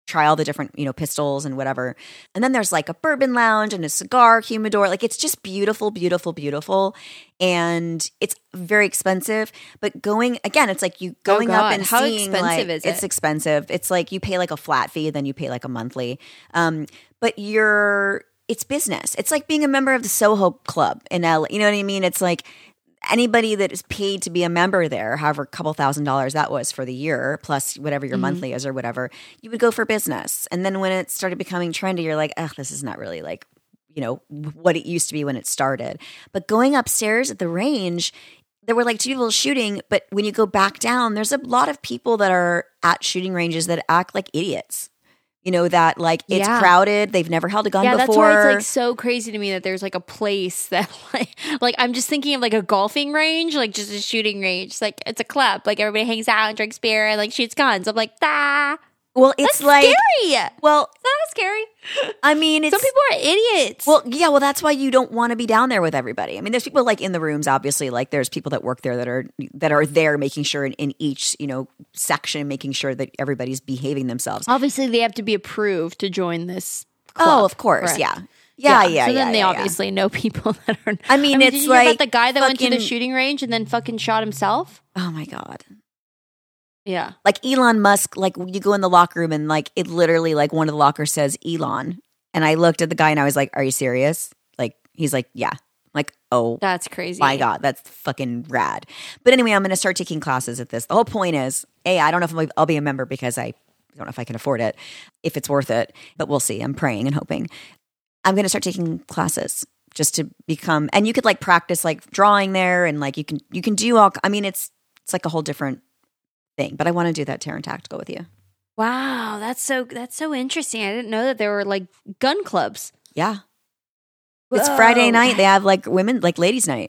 try all the different, you know, pistols and whatever. And then there's like a bourbon lounge and a cigar humidor. Like it's just beautiful, beautiful, beautiful. And it's very expensive. But going, again, it's like you going oh up God. and How seeing expensive like, is it? it's expensive. It's like you pay like a flat fee, then you pay like a monthly. Um, but you're, it's business. It's like being a member of the Soho Club in L A. You know what I mean? It's like, anybody that is paid to be a member there, however, a couple thousand dollars that was for the year, plus whatever your mm-hmm. monthly is or whatever, you would go for business. And then when it started becoming trendy, you're like, ugh, this is not really like, you know, what it used to be when it started. But going upstairs at the range, there were like two people shooting, but when you go back down, there's a lot of people that are at shooting ranges that act like idiots. You know, that like it's yeah. crowded. They've never held a gun yeah, before. Yeah, that's why it's like so crazy to me that there's like a place that like, like I'm just thinking of like a golfing range, like just a shooting range. It's like it's a club. Like everybody hangs out and drinks beer and like shoots guns. I'm like, ah. Well, it's that's like scary. Well, it's not scary. I mean, it's, some people are idiots. Well, yeah, well, that's why you don't want to be down there with everybody. I mean, there's people like in the rooms, obviously, like there's people that work there that are that are there making sure in, in each, you know, section, making sure that everybody's behaving themselves. Obviously, they have to be approved to join this club. Oh, of course, correct? yeah. Yeah, yeah, yeah. So then yeah, they yeah, obviously yeah. know people that are. I mean, I mean it's did you like hear about the guy that fucking, went to the shooting range and then fucking shot himself? Oh my God. Yeah. Like Elon Musk, like you go in the locker room and like it literally like one of the lockers says Elon. And I looked at the guy and I was like, are you serious? Like, he's like, yeah. I'm like, oh. That's crazy. My God, that's fucking rad. But anyway, I'm going to start taking classes at this. The whole point is, A, I don't know if I'll be a member because I don't know if I can afford it, if it's worth it, but we'll see. I'm praying and hoping. I'm going to start taking classes just to become, and you could like practice like drawing there and like you can, you can do all, I mean, it's, it's like a whole different thing, but I want to do that Terran Tactical with you. Wow, that's so that's so interesting. I didn't know that there were like gun clubs. Yeah. It's Whoa. Friday night. They have like women, like ladies' night.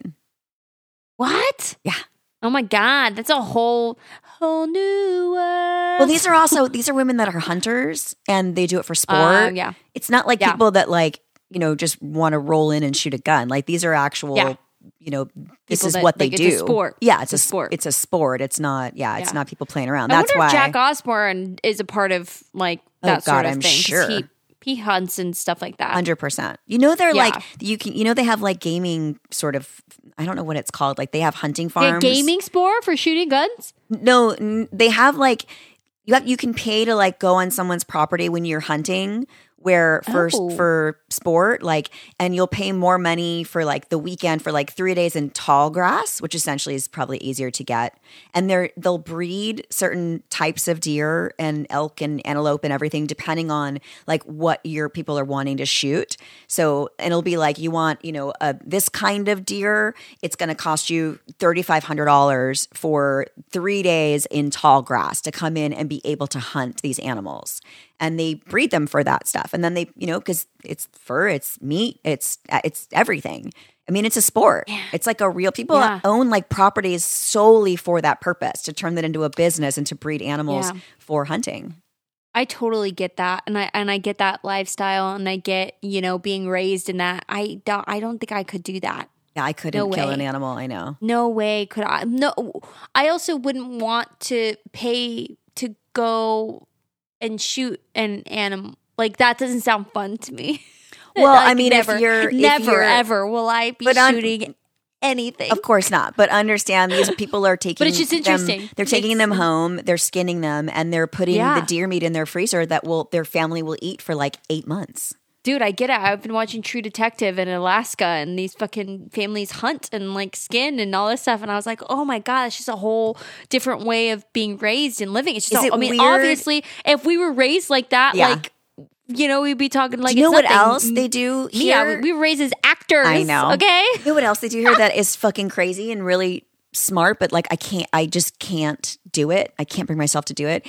What? Yeah. Oh my God, that's a whole whole new world. Well, these are also these are women that are hunters and they do it for sport. Uh, yeah. It's not like yeah. people that like, you know, just want to roll in and shoot a gun. Like these are actual yeah. you know, this people is that, what they like, do. It's a sport. Yeah, it's, it's a, a sport. It's a sport. It's not. Yeah, it's yeah. not people playing around. I That's wonder why if Jack Osborne is a part of like that oh, sort God, of I'm thing. sure. He, he hunts and stuff like that. Hundred percent. You know, they're Yeah. like you can. You know, they have like gaming sort of. I don't know what it's called. Like they have hunting farms. Yeah, gaming sport for shooting guns. No, n- they have like you have. You can pay to like go on someone's property when you're hunting. Where for Oh. for sport, like, and you'll pay more money for like the weekend for like three days in tall grass, which essentially is probably easier to get. And they're they'll breed certain types of deer and elk and antelope and everything depending on like what your people are wanting to shoot. So and it'll be like you want you know uh, this kind of deer, it's going to cost you thirty five hundred dollars for three days in tall grass to come in and be able to hunt these animals. And they breed them for that stuff. And then they, you know, because it's fur, it's meat, it's it's everything. I mean, it's a sport. Yeah. It's like a real, people Yeah. own like properties solely for that purpose, to turn that into a business and to breed animals Yeah. for hunting. I totally get that, and I and I get that lifestyle, and I get you know being raised in that. I don't. I don't think I could do that. Yeah, I couldn't No kill way. an animal, I know. No way could I. No, I also wouldn't want to pay to go and shoot an animal. Like that doesn't sound fun to me. Well, Like, I mean, never, if you're if never you're, ever will I be But on- shooting anything. Of course not. But understand these people are taking But it's just them- interesting. they're taking Makes them sense. home, they're skinning them, and they're putting Yeah. the deer meat in their freezer that will their family will eat for like eight months. Dude, I get it. I've been watching True Detective in Alaska, and these fucking families hunt and like skin and all this stuff. And I was like, oh my God, it's just a whole different way of being raised and living. It's just, Is a- it I mean, weird? obviously, if we were raised like that, Yeah. like, you know, we'd be talking like, Do you know it's what nothing. else they do Me, here? I- we were raised as actors. I know. Okay. You know what else they do here that is fucking crazy and really smart, but like I can't, I just can't do it. I can't bring myself to do it.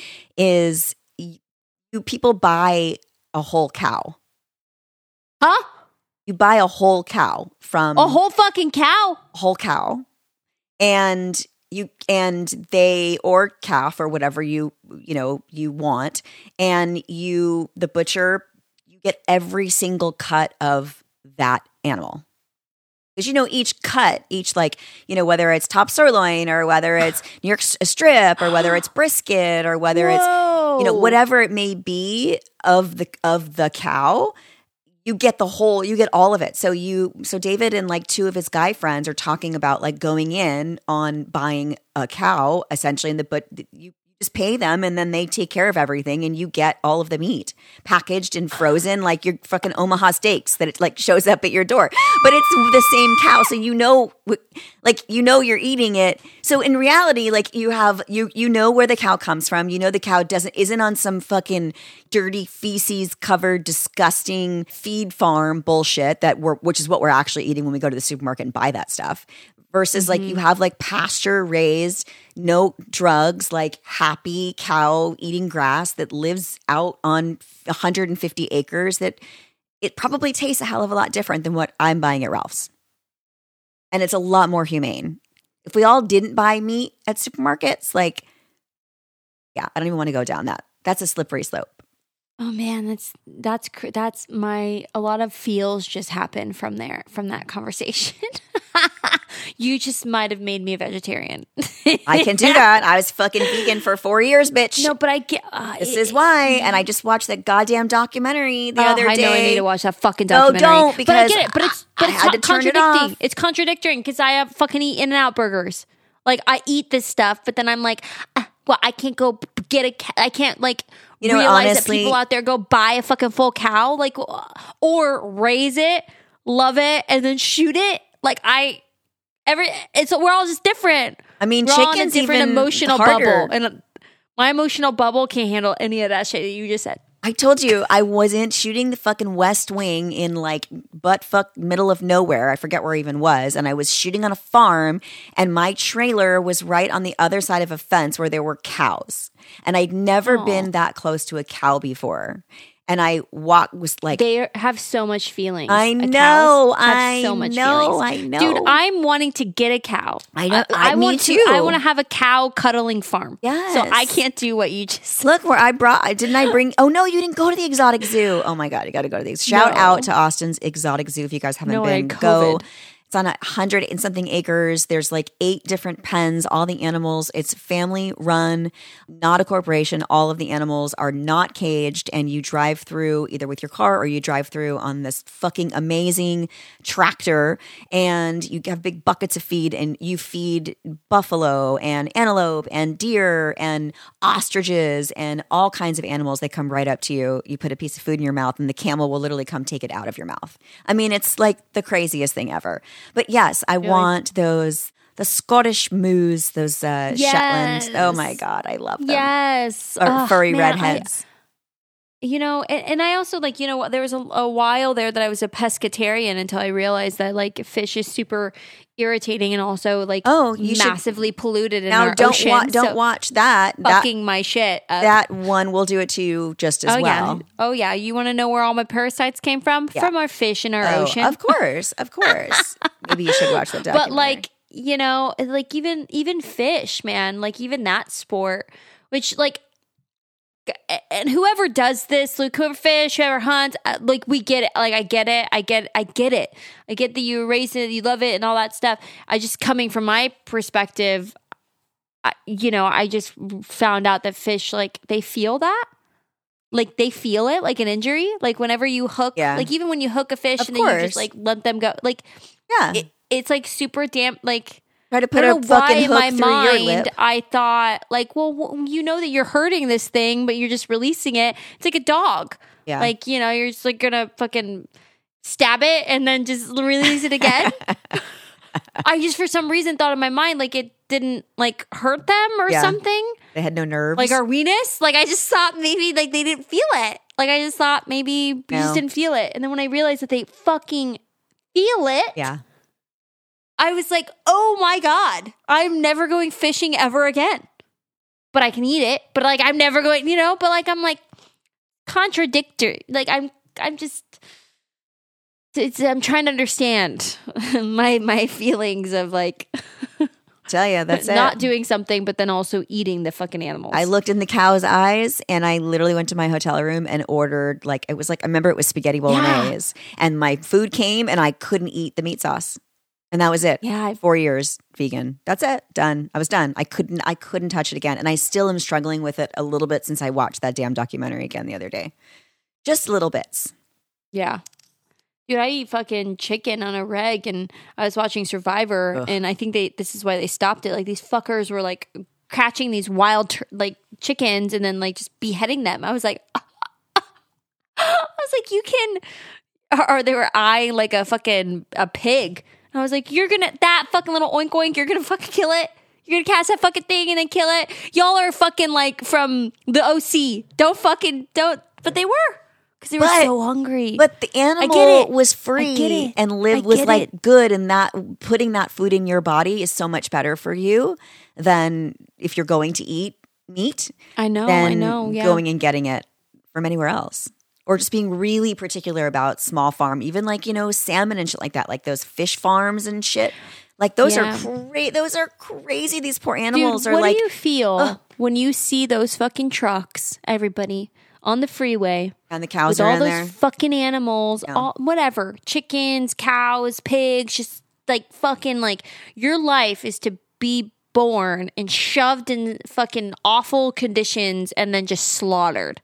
Is you people buy a whole cow? Huh? You buy a whole cow from A whole fucking cow? whole cow, and you and they or calf or whatever you you know you want, and you the butcher you get every single cut of that animal. Because you know each cut, each like you know whether it's top sirloin or whether it's New York s- strip or whether it's brisket or whether it's Oh. you know, whatever it may be of the of the cow, you get the whole, you get all of it. So you, so David and like two of his guy friends are talking about like going in on buying a cow essentially, in the but you just pay them and then they take care of everything and you get all of the meat packaged and frozen like your fucking Omaha steaks that it like shows up at your door. But it's the same cow, so you know, like you know you're eating it. So in reality, like you have you you know where the cow comes from. You know the cow doesn't isn't on some fucking dirty feces covered disgusting feed farm bullshit that we're which is what we're actually eating when we go to the supermarket and buy that stuff. Versus like you have like pasture raised, no drugs, like happy cow eating grass that lives out on one hundred fifty acres that it probably tastes a hell of a lot different than what I'm buying at Ralph's. And it's a lot more humane. If we all didn't buy meat at supermarkets, like, yeah, I don't even want to go down that. That's a slippery slope. Oh man, that's that's cr- that's my a lot of feels just happened from there from that conversation. You just might have made me a vegetarian. I can do that. I was fucking vegan for four years, bitch. No, but I get uh, this it, is why. And I just watched that goddamn documentary the oh, other I day. know I need to watch that fucking No, documentary. don't, because but I get it. But it's but I it's had to turn it contradicting. off. It's contradicting because I have fucking eat In-N-Out burgers. Like I eat this stuff, but then I'm like, ah, well, I can't go get a. Ca- I can't like. You know, realize honestly, that people out there go buy a fucking full cow, like, or raise it, love it, and then shoot it. Like I, every it's we're all just different. I mean, we're all in a chicken's different even emotional harder. bubble, and uh, my emotional bubble can't handle any of that shit that you just said. I told you I wasn't shooting the fucking West Wing in like butt fuck middle of nowhere. I forget where I even was. And I was shooting on a farm and my trailer was right on the other side of a fence where there were cows. And I'd never Aww. been that close to a cow before. And I walk was like They have so much feelings. I Uh, know, cows have I so much know, feelings. I know. Dude, I'm wanting to get a cow. I know- I- I me want to. too. I want to have a cow cuddling farm. Yes. So I can't do what you just said. Look where I brought. I didn't I bring? Oh no, you didn't go to the exotic zoo. Oh my god, you got to go to the shout No. out to Austin's exotic zoo if you guys haven't No, I been. had Go. COVID. It's on a hundred and something acres. There's like eight different pens. All the animals. It's family run, not a corporation. All of the animals are not caged, and you drive through either with your car or you drive through on this fucking amazing tractor, and you have big buckets of feed, and you feed buffalo and antelope and deer and ostriches and all kinds of animals. They come right up to you. You put a piece of food in your mouth, and the camel will literally come take it out of your mouth. I mean, it's like the craziest thing ever. But yes, I Really? want those, the Scottish moose, those uh, Yes. Shetlands. Oh my God, I love them. Yes. Or Oh, furry man, redheads. I- you know, and, and I also like, you know, there was a, a while there that I was a pescatarian until I realized that like fish is super irritating and also like Oh, you should- massively polluted in now our don't ocean. wa- don't so watch that. That fucking my shit up. that one will do it to you just as oh well. yeah. Oh yeah. You want to know where all my parasites came from? Yeah. From our fish in our Oh, ocean. of course, of course. Maybe you should watch that documentary. But like, you know, like even even fish, man, like even that sport, which like, and whoever does this, like whoever fish, whoever hunts, uh, like we get it. Like I get it, I get, I get it. I get that you raise it, you love it, and all that stuff. I just coming from my perspective, I, you know, I just found out that fish like they feel that. Like they feel it like an injury. Like whenever you hook, Yeah. like even when you hook a fish Of and then you course. just like let them go, like yeah, it, it's like super damp. Like try to I put don't a know why fucking in hook my through your mind lip. I thought like, well, w- you know that you're hurting this thing, but you're just releasing it. It's like a dog. Yeah. Like you know, you're just like gonna fucking stab it and then just release it again. I just for some reason thought in my mind like it didn't like hurt them or Yeah. something. They had no nerves. Like our weenus, like I just thought maybe like they didn't feel it. Like I just thought maybe you No. just didn't feel it. And then when I realized that they fucking feel it, yeah. I was like, oh my God, I'm never going fishing ever again. But I can eat it. But like I'm never going, you know, but like I'm like contradictory. Like I'm I'm just it's, I'm trying to understand my my feelings of like Tell you that's it. not doing something, but then also eating the fucking animals. I looked in the cow's eyes and I literally went to my hotel room and ordered like it was like I remember it was spaghetti bolognese and my food came and I couldn't eat the meat sauce. And that was it. Yeah, I've- Four years vegan. That's it. Done. I was done. I couldn't I couldn't touch it again. And I still am struggling with it a little bit since I watched that damn documentary again the other day. Just little bits. Yeah. Dude, I eat fucking chicken on a reg, and I was watching Survivor, Ugh. and I think they this is why they stopped it. Like, these fuckers were like catching these wild tur- like chickens and then like just beheading them. I was like, I was like, you can, or, or they were eyeing like a fucking a pig. And I was like, you're gonna that fucking little oink oink, you're gonna fucking kill it. You're gonna catch that fucking thing and then kill it. Y'all are fucking like from the O C. Don't fucking don't. But they were. Because they were But- so hungry. But the get animal it. was I get free it. and I live was get like it. good, and that putting that food in your body is so much better for you than if you're going to eat meat. I know, than I know. Yeah. going and getting it from anywhere else. Or just being really particular about small farm, even like, you know, salmon and shit like that, like those fish farms and shit. Like those Yeah. are crazy. Those are crazy. These poor animals Dude, are what like, do you feel ugh. when you see those fucking trucks, everybody, on the freeway and the cows with are all in those there. fucking animals, Yeah. all whatever, chickens, cows, pigs, just like fucking like your life is to be born and shoved in fucking awful conditions and then just slaughtered.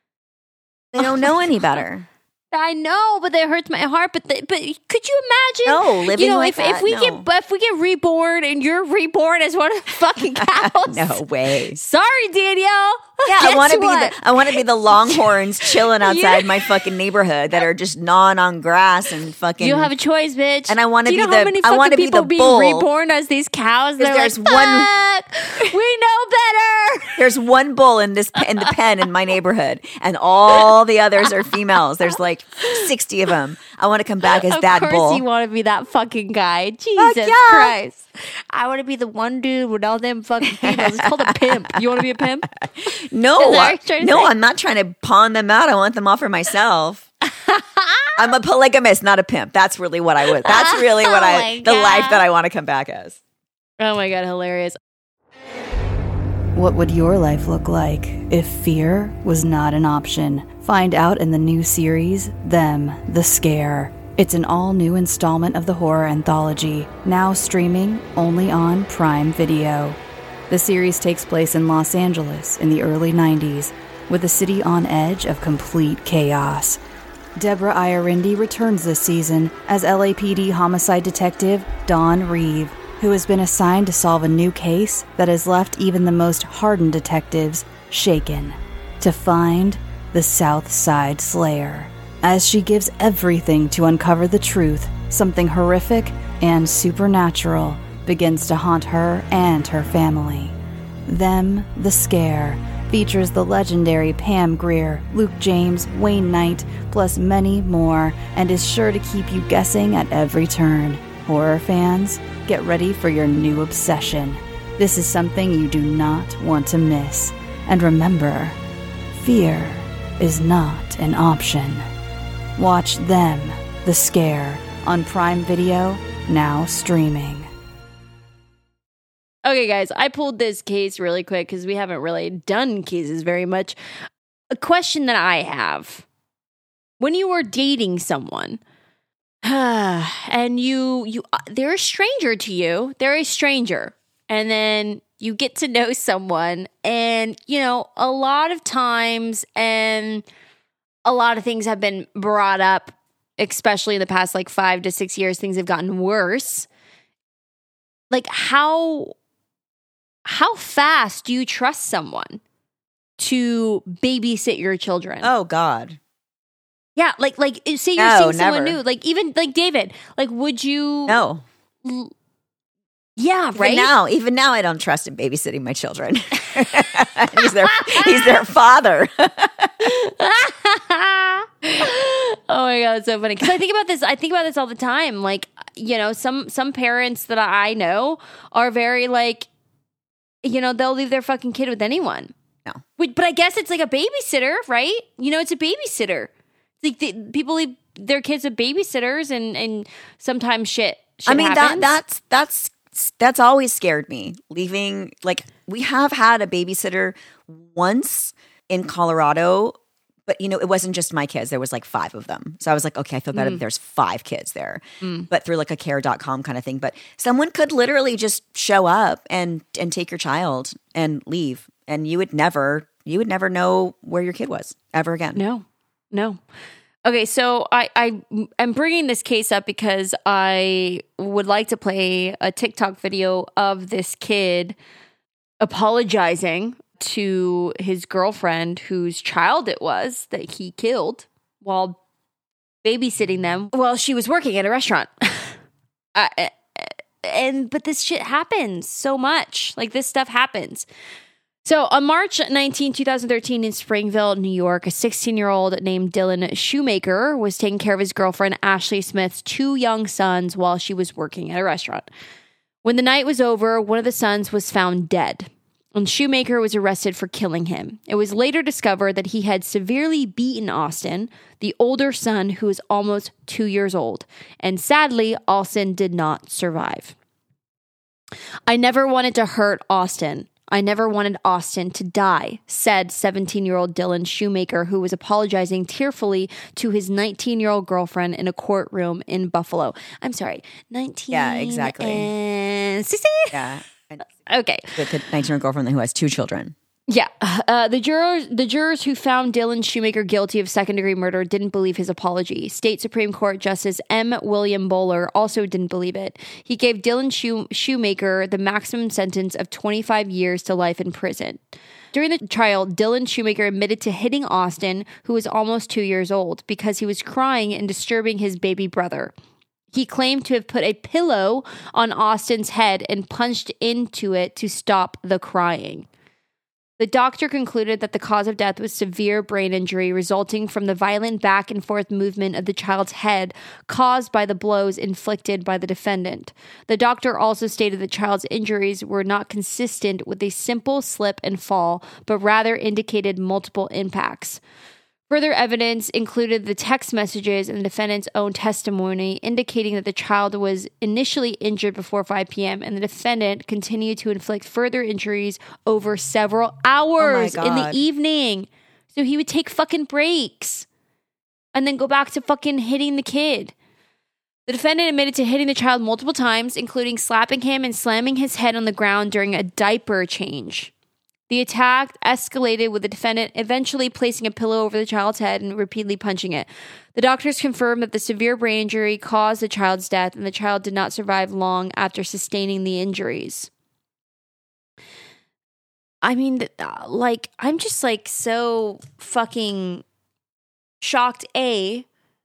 They don't know any better. I know, but that hurts my heart. But the, but could you imagine? No, living you know, like if, if that? we No. get if we get reborn and you're reborn as one of the fucking cows, No way. Sorry, Danielle. Yeah, I Guess want to be what? the I want to be the Longhorns chilling outside my fucking neighborhood that are just gnawing on grass and fucking. You don't have a choice, bitch. And I wanna Do you be know how the- many I wanna fucking be people the being bull. reborn as these cows. They're there's like, one- Fuck, we know better. There's one bull in this in the pen in my neighborhood, and all the others are females. There's like sixty of them. I want to come back as Of that course, bull. you want to be that fucking guy. Jesus yeah. Christ! I want to be the one dude with all them fucking females. It's called a pimp. You want to be a pimp? no, Is that what I- you're trying to no, say? I'm not trying to pawn them out. I want them all for myself. I'm a polygamist, not a pimp. That's really what I would. That's really what Oh I my the life God. that I want to come back as. Oh my god, hilarious! What would your life look like if fear was not an option? Find out in the new series, Them, the Scare. It's an all-new installment of the horror anthology, now streaming only on Prime Video. The series takes place in Los Angeles in the early nineties, with the city on edge of complete chaos. Deborah Iorindi returns this season as L A P D homicide detective Dawn Reeve, who has been assigned to solve a new case that has left even the most hardened detectives shaken, to find the South Side Slayer. As she gives everything to uncover the truth, something horrific and supernatural begins to haunt her and her family. Them, the Scare, features the legendary Pam Grier, Luke James, Wayne Knight, plus many more, and is sure to keep you guessing at every turn. Horror fans, get ready for your new obsession. This is something you do not want to miss. And remember, fear is not an option. Watch Them, the Scare, on Prime Video, now streaming. Okay, guys, I pulled this case really quick because we haven't really done cases very much. A question that I have: when you are dating someone, and you you they're a stranger to you, they're a stranger, and then you get to know someone, and you know a lot of times, and a lot of things have been brought up, especially in the past like five to six years. Things have gotten worse. Like how. How fast do you trust someone to babysit your children? Oh God. Yeah, like like say you're No, seeing someone never. new, like even like David, like would you? No. L- yeah, Even right. now, even now, I don't trust him babysitting my children. he's their he's their father. Oh my god, it's so funny because I think about this. I think about this all the time. Like you know, some some parents that I know are very like, you know, they'll leave their fucking kid with anyone. No. Wait, but I guess it's like a babysitter, right? You know, it's a babysitter. It's like the, people leave their kids with babysitters, and and sometimes shit. shit I mean happens. that that's that's that's always scared me. Leaving, like, we have had a babysitter once in Colorado, But, you know, it wasn't just my kids. There was like five of them. So I was like, okay, I feel better Mm. that there's five kids there. Mm. But through like a care dot com kind of thing. But someone could literally just show up and and take your child and leave. And you would never, you would never know where your kid was ever again. No, no. Okay, so I, I am bringing this case up because I would like to play a TikTok video of this kid apologizing to his girlfriend whose child it was that he killed while babysitting them while she was working at a restaurant. uh, and but this shit happens so much. Like this stuff happens. So on March nineteenth, twenty thirteen in Springville, New York, a sixteen-year-old named Dylan Shoemaker was taking care of his girlfriend Ashley Smith's two young sons while she was working at a restaurant. When the night was over, one of the sons was found dead, and Shoemaker was arrested for killing him. It was later discovered that he had severely beaten Austin, the older son who was almost two years old, and sadly, Austin did not survive. I never wanted to hurt Austin. I never wanted Austin to die, said seventeen-year-old Dylan Shoemaker, who was apologizing tearfully to his nineteen-year-old girlfriend in a courtroom in Buffalo. I'm sorry, nineteen Yeah, exactly. and sixteen? Yeah. And Okay. with the nineteen-year-old girlfriend who has two children. Yeah. Uh, the jurors the jurors who found Dylan Shoemaker guilty of second-degree murder didn't believe his apology. State Supreme Court Justice M. William Bowler also didn't believe it. He gave Dylan Shoe- Shoemaker the maximum sentence of twenty-five years to life in prison. During the trial, Dylan Shoemaker admitted to hitting Austin, who was almost two years old, because he was crying and disturbing his baby brother. He claimed to have put a pillow on Austin's head and punched into it to stop the crying. The doctor concluded that the cause of death was severe brain injury resulting from the violent back and forth movement of the child's head caused by the blows inflicted by the defendant. The doctor also stated the child's injuries were not consistent with a simple slip and fall, but rather indicated multiple impacts. Further evidence included the text messages and the defendant's own testimony indicating that the child was initially injured before five p.m. and the defendant continued to inflict further injuries over several hours Oh my in the God. evening. So he would take fucking breaks and then go back to fucking hitting the kid. The defendant admitted to hitting the child multiple times, including slapping him and slamming his head on the ground during a diaper change. The attack escalated with the defendant eventually placing a pillow over the child's head and repeatedly punching it. The doctors confirmed that the severe brain injury caused the child's death and the child did not survive long after sustaining the injuries. I mean, like, I'm just like so fucking shocked, A,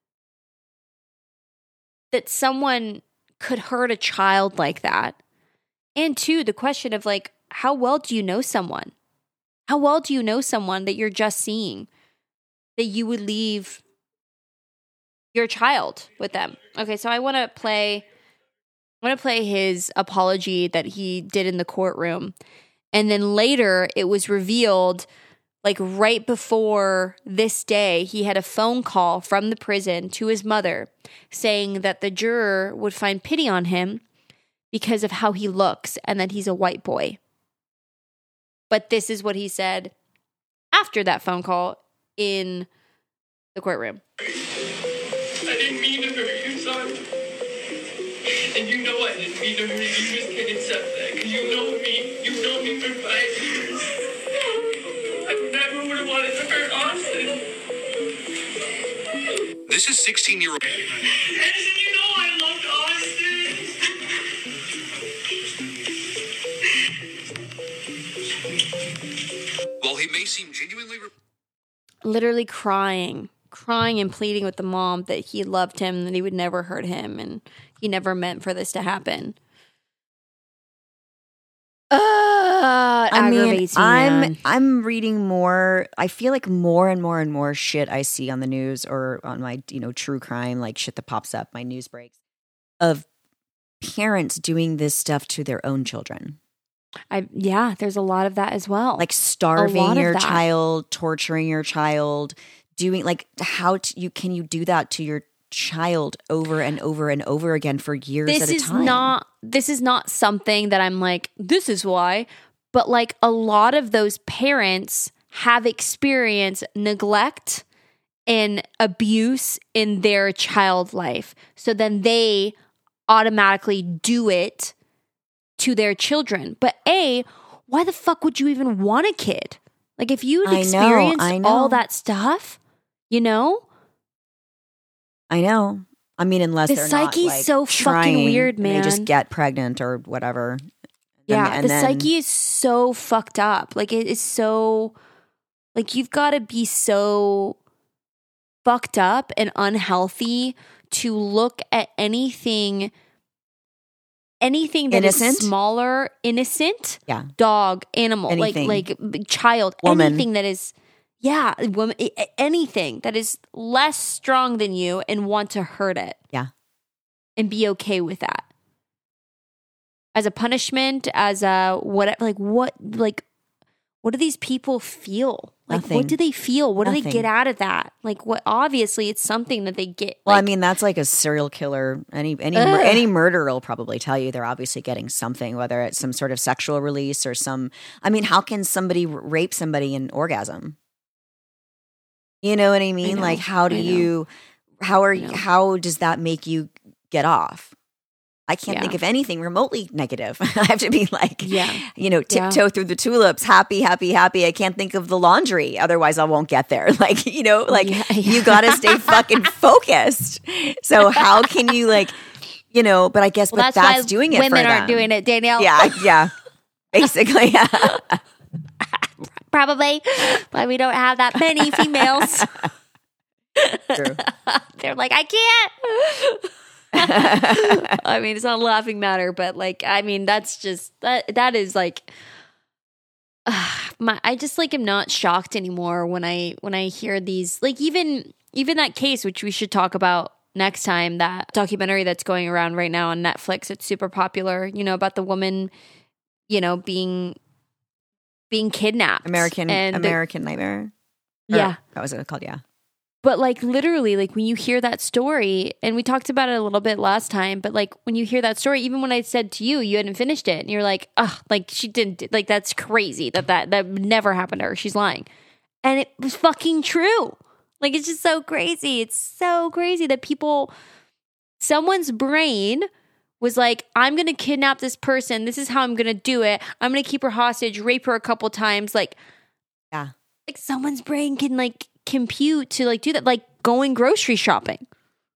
that someone could hurt a child like that. And two, the question of like, how well do you know someone? How well do you know someone that you're just seeing that you would leave your child with them? Okay, so I want to play I want to play his apology that he did in the courtroom. And then later it was revealed, like right before this day, he had a phone call from the prison to his mother saying that the juror would find pity on him because of how he looks and that he's a white boy. But this is what he said after that phone call in the courtroom. I didn't mean to hurt you, son. And you know I didn't mean to hurt you. You just can't accept that because you know me. You know me for five years. I never would have wanted to hurt Austin. This is sixteen-year-old. Edison, you know I loved Austin. While he may seem genuinely... Re- Literally crying, crying and pleading with the mom that he loved him, that he would never hurt him, and he never meant for this to happen. Uh, I mean, aggravates me, I'm man. I'm reading more. I feel like more and more and more shit I see on the news or on my, you know, true crime, like shit that pops up, my news breaks, of parents doing this stuff to their own children. I yeah, there's a lot of that as well. Like A starving lot of your that. child, torturing your child, doing like how to, you can you do that to your child over and over and over again for years this at a is time? not this is not something that I'm like, this is why, but like a lot of those parents have experienced neglect and abuse in their child life. So then they automatically do it to their children. But A, why the fuck would you even want a kid? Like if you had I know, experienced I know. all that stuff, you know? I know. I mean, unless The they're psyche's not, like, so fucking trying weird, and they just man. get pregnant or whatever. Yeah, and the then- psyche is so fucked up. Like it is so, like you've got to be so fucked up and unhealthy to look at anything, anything that is Innocent? smaller, innocent, Yeah. dog, animal, Anything. like like b- child, Woman. anything that is, yeah, woman, a- a- anything that is less strong than you and want to hurt it. Yeah. And be okay with that. As a punishment, as a what, like what, like what do these people feel? Like Nothing. what do they feel? What do they Nothing. get out of that? Like what? Obviously, it's something that they get. Well, like, I mean, that's like a serial killer. Any any Ugh. mur- any murderer will probably tell you they're obviously getting something, whether it's some sort of sexual release or some. I mean, how can somebody r- rape somebody in orgasm? You know what I mean? know. Like, how do I know. you? How are I you? know. How does that make you get off? I can't Yeah. think of anything remotely negative. I have to be like, Yeah. you know, Yeah. tiptoe through the tulips, happy, happy, happy. I can't think of the laundry. Otherwise, I won't get there. Like, you know, like Yeah, you yeah. got to stay fucking focused. So how can you like, you know, but I guess, well, but that's, that's, why doing it women for aren't them. doing it, Danielle. Yeah. Yeah. Basically. Yeah. Probably. But we don't have that many females. True. They're like, I can't. I mean, it's not a laughing matter, but like, I mean, that's just that. That is like, uh, my. I just like am not shocked anymore when I when I hear these. Like even even that case, which we should talk about next time. That documentary that's going around right now on Netflix. It's super popular. You know, about the woman, you know, being being kidnapped. American, and the- American Nightmare. Or- yeah. That was what it was called. Yeah. But like literally, like when you hear that story, and we talked about it a little bit last time, but like when you hear that story, even when I said to you, you hadn't finished it, and you're like, oh, like she didn't, like that's crazy that that that never happened to her. She's lying, and it was fucking true. Like it's just so crazy. It's so crazy that people, someone's brain was like, I'm gonna kidnap this person. This is how I'm gonna do it. I'm gonna keep her hostage, rape her a couple times. Like, Yeah. like someone's brain can like compute to like do that, like going grocery shopping.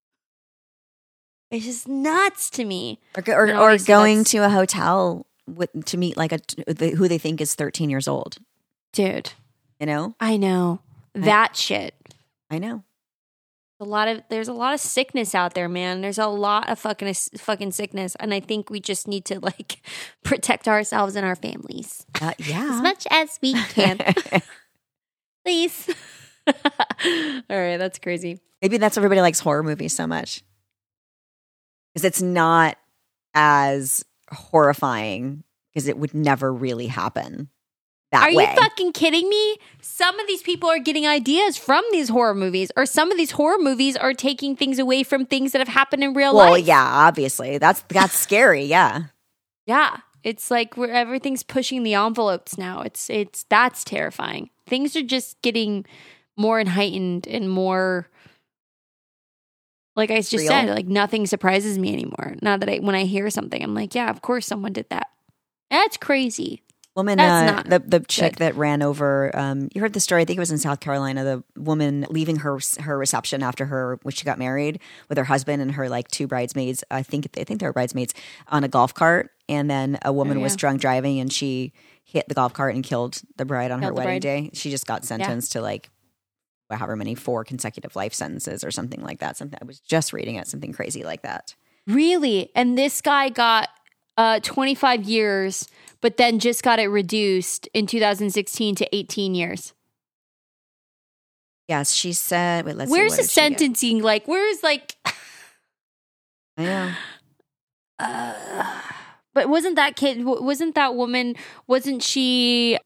It's just nuts to me. Or, go- or, And or obviously going that's- to a hotel with, to meet like a, the, who they think is thirteen years old, Dude, you know? I know that shit. I know. A lot of there's a lot of sickness out there, man. There's a lot of fucking fucking sickness, and I think we just need to like protect ourselves and our families Uh, yeah. as much as we can, please. All right, that's crazy. Maybe that's why everybody likes horror movies so much. Because it's not as horrifying because it would never really happen that Are way. you fucking kidding me? Some of these people are getting ideas from these horror movies, or some of these horror movies are taking things away from things that have happened in real well, life. yeah, obviously. That's that's scary, yeah. Yeah. It's like where everything's pushing the envelopes now. It's it's that's terrifying. Things are just getting more and heightened and more, like I just Real. said, like nothing surprises me anymore. Now that I when I hear something, I'm like, yeah, of course someone did that. That's crazy. Woman, That's uh, not the the chick good. that ran over. Um, you heard the story? I think it was in South Carolina. The woman leaving her her reception after her when she got married with her husband and her like two bridesmaids. I think I think they were bridesmaids on a golf cart, and then a woman Oh, was yeah. drunk driving and she hit the golf cart and killed the bride on her Killed the wedding bride. day. She just got sentenced to like however many four consecutive life sentences or something like that. Something I was just reading it, something crazy like that. Really? And this guy got uh, twenty-five years, but then just got it reduced in two thousand sixteen to eighteen years. Yes, she said. Wait, let's. Where's see, the what did she get? sentencing? Like, where's like, I know. uh, but wasn't that kid, w- wasn't that woman, wasn't she,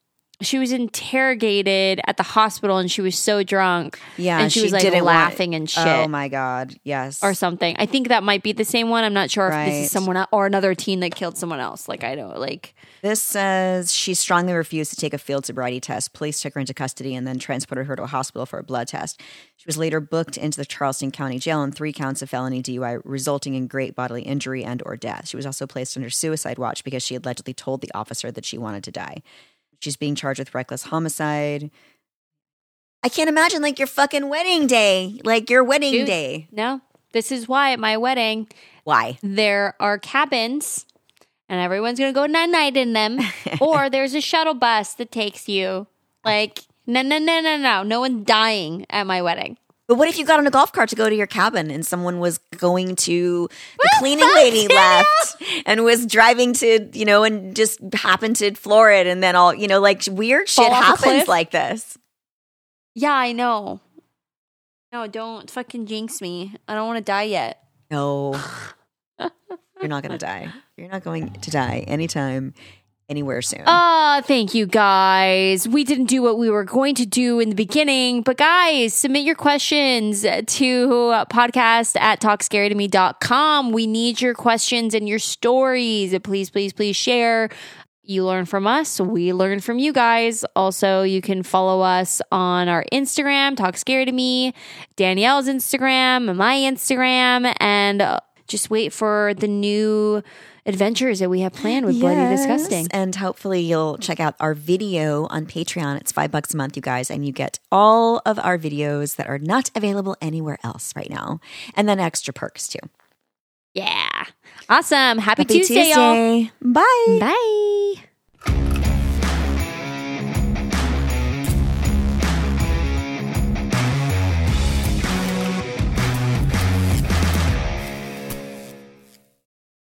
she was interrogated at the hospital and she was so drunk. Yeah, and she, she was like didn't want- laughing and shit. Oh my God. Yes. Or something. I think that might be the same one. I'm not sure if this Right. is someone else or another teen that killed someone else. Like, I don't like. This says she strongly refused to take a field sobriety test. Police took her into custody and then transported her to a hospital for a blood test. She was later booked into the Charleston County Jail on three counts of felony D U I, resulting in great bodily injury and or death. She was also placed under suicide watch because she allegedly told the officer that she wanted to die. She's being charged with reckless homicide. I can't imagine like your fucking wedding day, like your wedding Dude, day. No, this is why at my wedding, Why? there are cabins and everyone's going to go night night in them. Or there's a shuttle bus that takes you. Like, no, no, no, no, no. No one's dying at my wedding. But what if you got on a golf cart to go to your cabin and someone was going to the Well, cleaning fuck lady yeah. left and was driving to, you know, and just happened to floor it and then all, you know, like weird shit Fall off a happens cliff? like this. Yeah, I know. No, don't fucking jinx me. I don't want to die yet. No. You're not going to die. You're not going to die anytime, anywhere soon. Ah, thank you guys. We didn't do what we were going to do in the beginning, but guys, submit your questions to podcast at talk scary to me dot com. We need your questions and your stories. Please, please, please share. You learn from us. We learn from you guys. Also, you can follow us on our Instagram, Talk Scary to Me, Danielle's Instagram, my Instagram, and uh, just wait for the new adventures that we have planned with Bloody Yes, Disgusting. And hopefully you'll check out our video on Patreon. It's five bucks a month, you guys, and you get all of our videos that are not available anywhere else right now. And then extra perks too. Yeah. Awesome. Happy, Happy Tuesday, y'all. Tuesday. Bye. Bye.